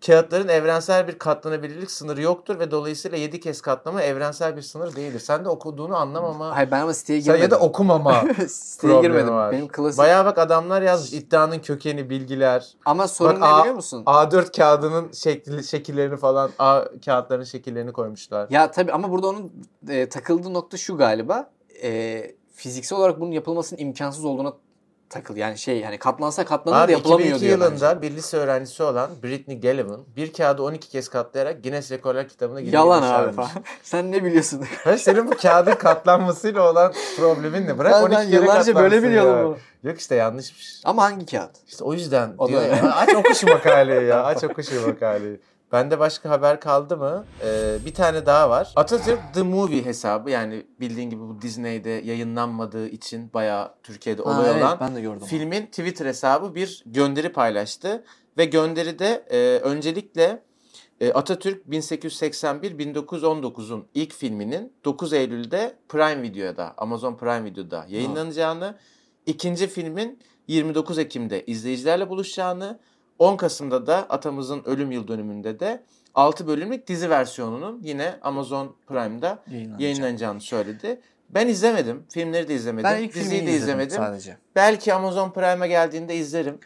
kağıtların evrensel bir katlanabilirlik sınırı yoktur ve dolayısıyla yedi kez katlama evrensel bir sınır değildir. Sen de okuduğunu anlamama. Hayır ben ama siteye Sen girmedim. ya da okumama siteye problemi girmedim. var. Benim klasik. Bayağı bak adamlar yazmış iddianın kökeni, bilgiler. Ama sorun Bak, ne A- biliyor musun? A dört kağıdının şekli, şekillerini falan A kağıtların şekillerini koymuşlar. Ya tabii ama burada onun e, takıldığı nokta şu galiba. E, fiziksel olarak bunun yapılmasının imkansız olduğuna takıl. Yani şey yani katlansa katlanır da Abi yapılamıyor iki bin iki diyor yılında bence. bir lise öğrencisi olan Brittany Gallivan bir kağıdı on iki kez katlayarak Guinness Rekorlar kitabına girmeyi Yalan abi başarmış. falan. Sen ne biliyorsun? Hayır, senin bu kağıdın katlanmasıyla olan problemin ne? Bırak ben, on iki ben kere yıllarca katlansın böyle biliyordum ya. bunu. Yok işte yanlışmış. Ama hangi kağıt? İşte o yüzden O da diyor öyle. ya. Aç oku şu makaleyi ya. Aç oku şu makaleyi. Bende başka haber kaldı mı? Ee, bir tane daha var. Atatürk The Movie hesabı, yani bildiğin gibi bu Disney'de yayınlanmadığı için bayağı Türkiye'de Ha, olay evet, olan ben de gördüm. filmin Twitter hesabı bir gönderi paylaştı. Ve gönderide e, öncelikle e, Atatürk bin sekiz yüz seksen bir bin dokuz yüz on dokuzun ilk filminin dokuz Eylül'de Prime Video'da, Amazon Prime Video'da yayınlanacağını, ikinci filmin yirmi dokuz Ekim'de izleyicilerle buluşacağını, on Kasım'da da atamızın ölüm yıl dönümünde de altı bölümlük dizi versiyonunun yine Amazon Prime'da yayınlanacağını söyledi. Ben izlemedim. Filmleri de izlemedim. Ben ilk Diziyi de izlemedim. sadece. Belki Amazon Prime'a geldiğinde izlerim.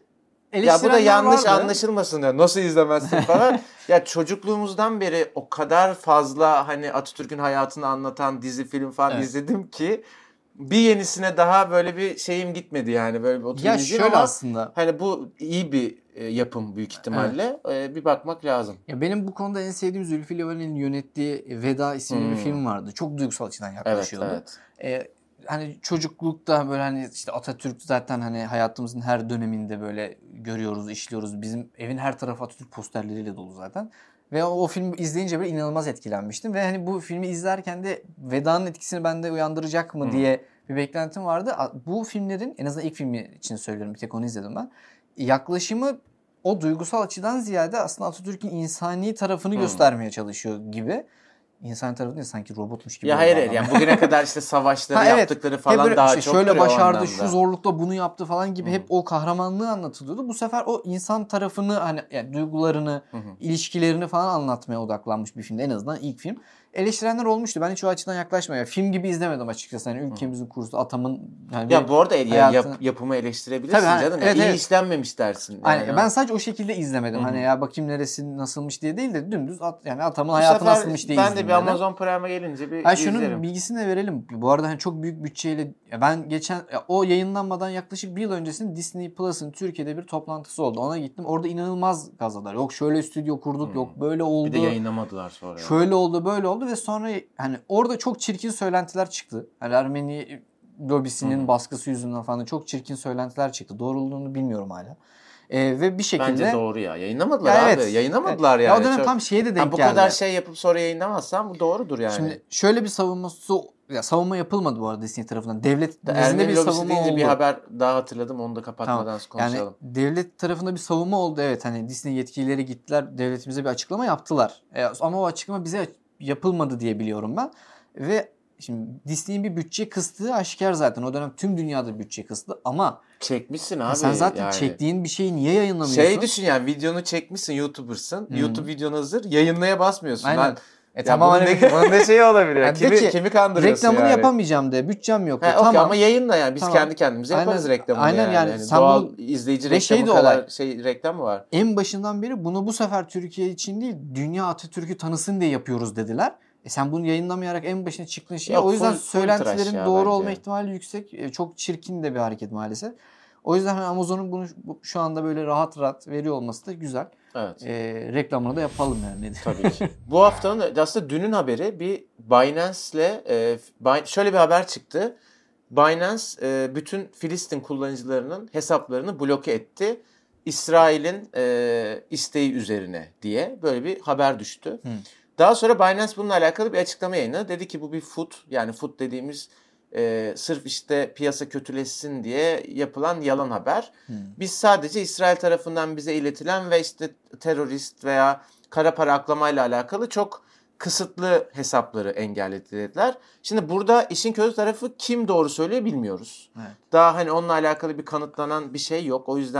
Ya bu da Eleştirenler yanlış vardı. anlaşılmasın ya. Nasıl izlemezsin falan. Ya çocukluğumuzdan beri o kadar fazla hani Atatürk'ün hayatını anlatan dizi, film falan Evet. izledim ki bir yenisine daha böyle bir şeyim gitmedi yani. Böyle bir oturup Ya izleyeyim şöyle ama aslında. hani bu iyi bir e, yapım büyük ihtimalle. E, bir bakmak lazım. Ya benim bu konuda en sevdiğim Zülfü Livaneli'nin yönettiği Veda isimli Hmm. bir film vardı. Çok duygusal açıdan Evet, yaklaşıyordu. evet. Ee, hani çocuklukta böyle hani işte Atatürk zaten hani hayatımızın her döneminde böyle görüyoruz, işliyoruz. Bizim evin her tarafı Atatürk posterleriyle dolu zaten. Ve o, o filmi izleyince böyle inanılmaz etkilenmiştim. Ve hani bu filmi izlerken de Veda'nın etkisini bende uyandıracak mı Hmm. diye bir beklentim vardı. Bu filmlerin, en azından ilk filmi için söylüyorum, bir tek onu izledim ben. Yaklaşımı o duygusal açıdan ziyade aslında Atatürk'ün insani tarafını Hmm. göstermeye çalışıyor gibi. İnsani tarafı değil, sanki robotmuş gibi. Ya hayır hayır yani bugüne kadar işte savaşları Ha, evet. yaptıkları Hep falan böyle daha işte çok şöyle duruyor o başardı, anlamda. şu zorlukta bunu yaptı falan gibi Hı hı. hep o kahramanlığı anlatılıyordu. Bu sefer o insan tarafını hani yani duygularını, Hı hı. ilişkilerini falan anlatmaya odaklanmış bir filmdi, en azından ilk film. Eleştirenler olmuştu. Ben hiç o açıdan yaklaşmıyorum. Film gibi izlemedim açıkçası. Hani ülkemizin kurusu, atamın yani Ya bu arada el- hayatını- yap, yapımı eleştirebilirsin Tabii, hani, canım. evet, ya, iyi evet. işlenmemiş dersin. Yani. Aynen. Ben sadece o şekilde izlemedim. Hı hı. Hani ya bakayım neresi nasılmış diye değil de dümdüz at, yani atamın Bu hayatı sefer nasılmış diye ben de izleyeyim bir dedim. Amazon Prime'a gelince bir Ha, şunun izlerim. bilgisini de verelim. Bu arada hani çok büyük bütçeyle, ya ben geçen ya o yayınlanmadan yaklaşık bir yıl öncesinde Disney Plus'ın Türkiye'de bir toplantısı oldu. Ona gittim. Orada inanılmaz gazladılar. Yok şöyle stüdyo kurduk, Hmm. yok böyle oldu. Bir de yayınlamadılar sonra. yani. Şöyle oldu, böyle oldu ve sonra hani orada çok çirkin söylentiler çıktı. Hani Ermeni lobisinin Hı. baskısı yüzünden falan çok çirkin söylentiler çıktı. Doğruluğunu bilmiyorum hala. Ee, ve bir şekilde Bence doğru ya. Yayınlamadılar Ya abi. evet. Yayınlamadılar Ya yani. o dönem Çok- tam şeye de denk Ha, bu geldi. kadar şey yapıp sonra yayınlamazsan bu doğrudur yani. Şimdi şöyle bir savunması, ya savunma yapılmadı bu arada Disney tarafından. Devlet Da nezdinde Ermeni bir lobisi savunma deyince oldu. bir haber daha hatırladım. Onu da kapatmadan Tamam. konuşalım. Yani devlet tarafında bir savunma oldu. Evet, hani Disney yetkilileri gittiler, devletimize bir açıklama yaptılar. E, ama o açıklama bize yapılmadı diye biliyorum ben. Ve şimdi Disney'in bir bütçe kıstığı aşikar zaten. O dönem tüm dünyada bütçe kıstı ama Çekmişsin ya abi. sen zaten yani. çektiğin bir şeyi niye yayınlamıyorsun? Şey düşün yani, videonu çekmişsin, YouTuber'sın. Hı. YouTube videon hazır. Yayınlaya basmıyorsun. Aynen. Lan, E ya tamam, bunun, hani ne, bunun ne şeyi olabilir? ya? Yani de kimi, ki, kimi kandırıyorsun reklamını yani? yapamayacağım de, bütçem yok de. Ha, okey, Tamam. ama yayınla yani. Biz Tamam. kendi kendimize yaparız Aynen, reklamını aynen yani. yani. Yani Sen doğal bu- izleyici ve şey reklamı de kadar olay. şey reklam mı var? En başından beri bunu bu sefer Türkiye için değil, dünya Atatürk'ü tanısın diye yapıyoruz dediler. E sen bunu yayınlamayarak en başına çıktığın şey. Yok, O yüzden full- full tıraş söylentilerin ya doğru bence. olma ihtimali yüksek. E, çok çirkin de bir hareket maalesef. O yüzden hani Amazon'un bunu bu- şu anda böyle rahat rahat veriyor olması da güzel. Evet. E, reklamını da yapalım yani. Tabii ki. Bu haftanın aslında dünün haberi bir Binance'le e, Bin- şöyle bir haber çıktı. Binance e, bütün Filistin kullanıcılarının hesaplarını bloke etti. İsrail'in e, isteği üzerine diye böyle bir haber düştü. Hı. Daha sonra Binance bununla alakalı bir açıklama yayınladı. Dedi ki bu bir fut, yani fut dediğimiz e, sırf işte piyasa kötüleşsin diye yapılan yalan haber. Hı. Biz sadece İsrail tarafından bize iletilen ve işte terörist veya kara para aklamayla alakalı çok kısıtlı hesapları engelledi dediler. Şimdi burada işin kötü tarafı, kim doğru söylüyor bilmiyoruz. Evet. Daha hani onunla alakalı bir kanıtlanan bir şey yok. O yüzden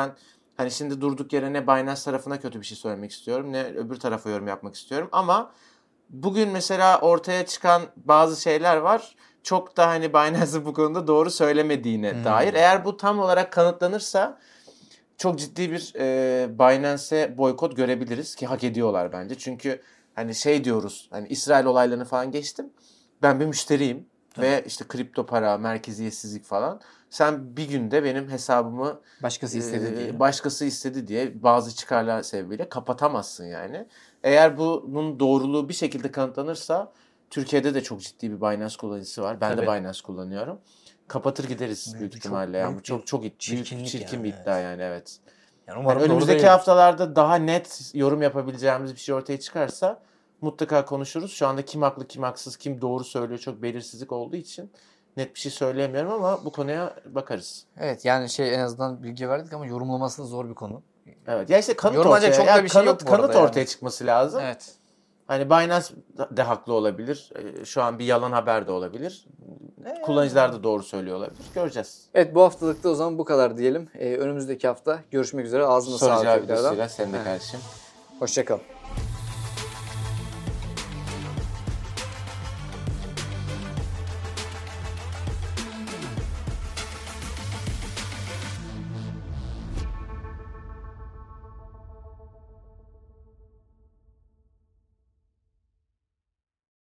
Hani şimdi durduk yere ne Binance tarafına kötü bir şey söylemek istiyorum ne öbür tarafa yorum yapmak istiyorum. Ama bugün mesela ortaya çıkan bazı şeyler var. Çok da hani Binance'ın bu konuda doğru söylemediğine hmm. dair. Eğer bu tam olarak kanıtlanırsa çok ciddi bir e, Binance'e boykot görebiliriz ki hak ediyorlar bence. Çünkü hani şey diyoruz, hani İsrail olaylarını falan geçtim. Ben bir müşteriyim evet. ve işte kripto para, merkeziyetsizlik falan. Sen bir günde benim hesabımı başkası istedi e, diye. Başkası istedi diye bazı çıkarlar sebebiyle kapatamazsın yani. Eğer bunun doğruluğu bir şekilde kanıtlanırsa Türkiye'de de çok ciddi bir Binance kullanıcısı var. Ben Tabii. de Binance kullanıyorum. Kapatır gideriz evet, büyük ihtimalle. Yani bu çok çok çirkin, çirkin yani, bir iddia evet. yani evet. Yani yani önümüzdeki haftalarda daha net yorum yapabileceğimiz bir şey ortaya çıkarsa mutlaka konuşuruz. Şu anda kim haklı, kim haksız, kim doğru söylüyor çok belirsizlik olduğu için net bir şey söyleyemiyorum ama bu konuya bakarız. Evet yani şey en azından bilgi verdik ama yorumlaması zor bir konu. Evet. Ya işte kanıt ortaya, çok da bir şey kanıt, yok kanıt ortaya yani. çıkması lazım. Evet. Hani Binance de haklı olabilir. Şu an bir yalan haber de olabilir. Ee, Kullanıcılar da doğru söylüyor olabilir. Göreceğiz. Evet bu haftalıkta o zaman bu kadar diyelim. Ee, önümüzdeki hafta görüşmek üzere. Ağzına sağlık. Soru cevap videosuyla sen de kardeşim. Hoşça kal.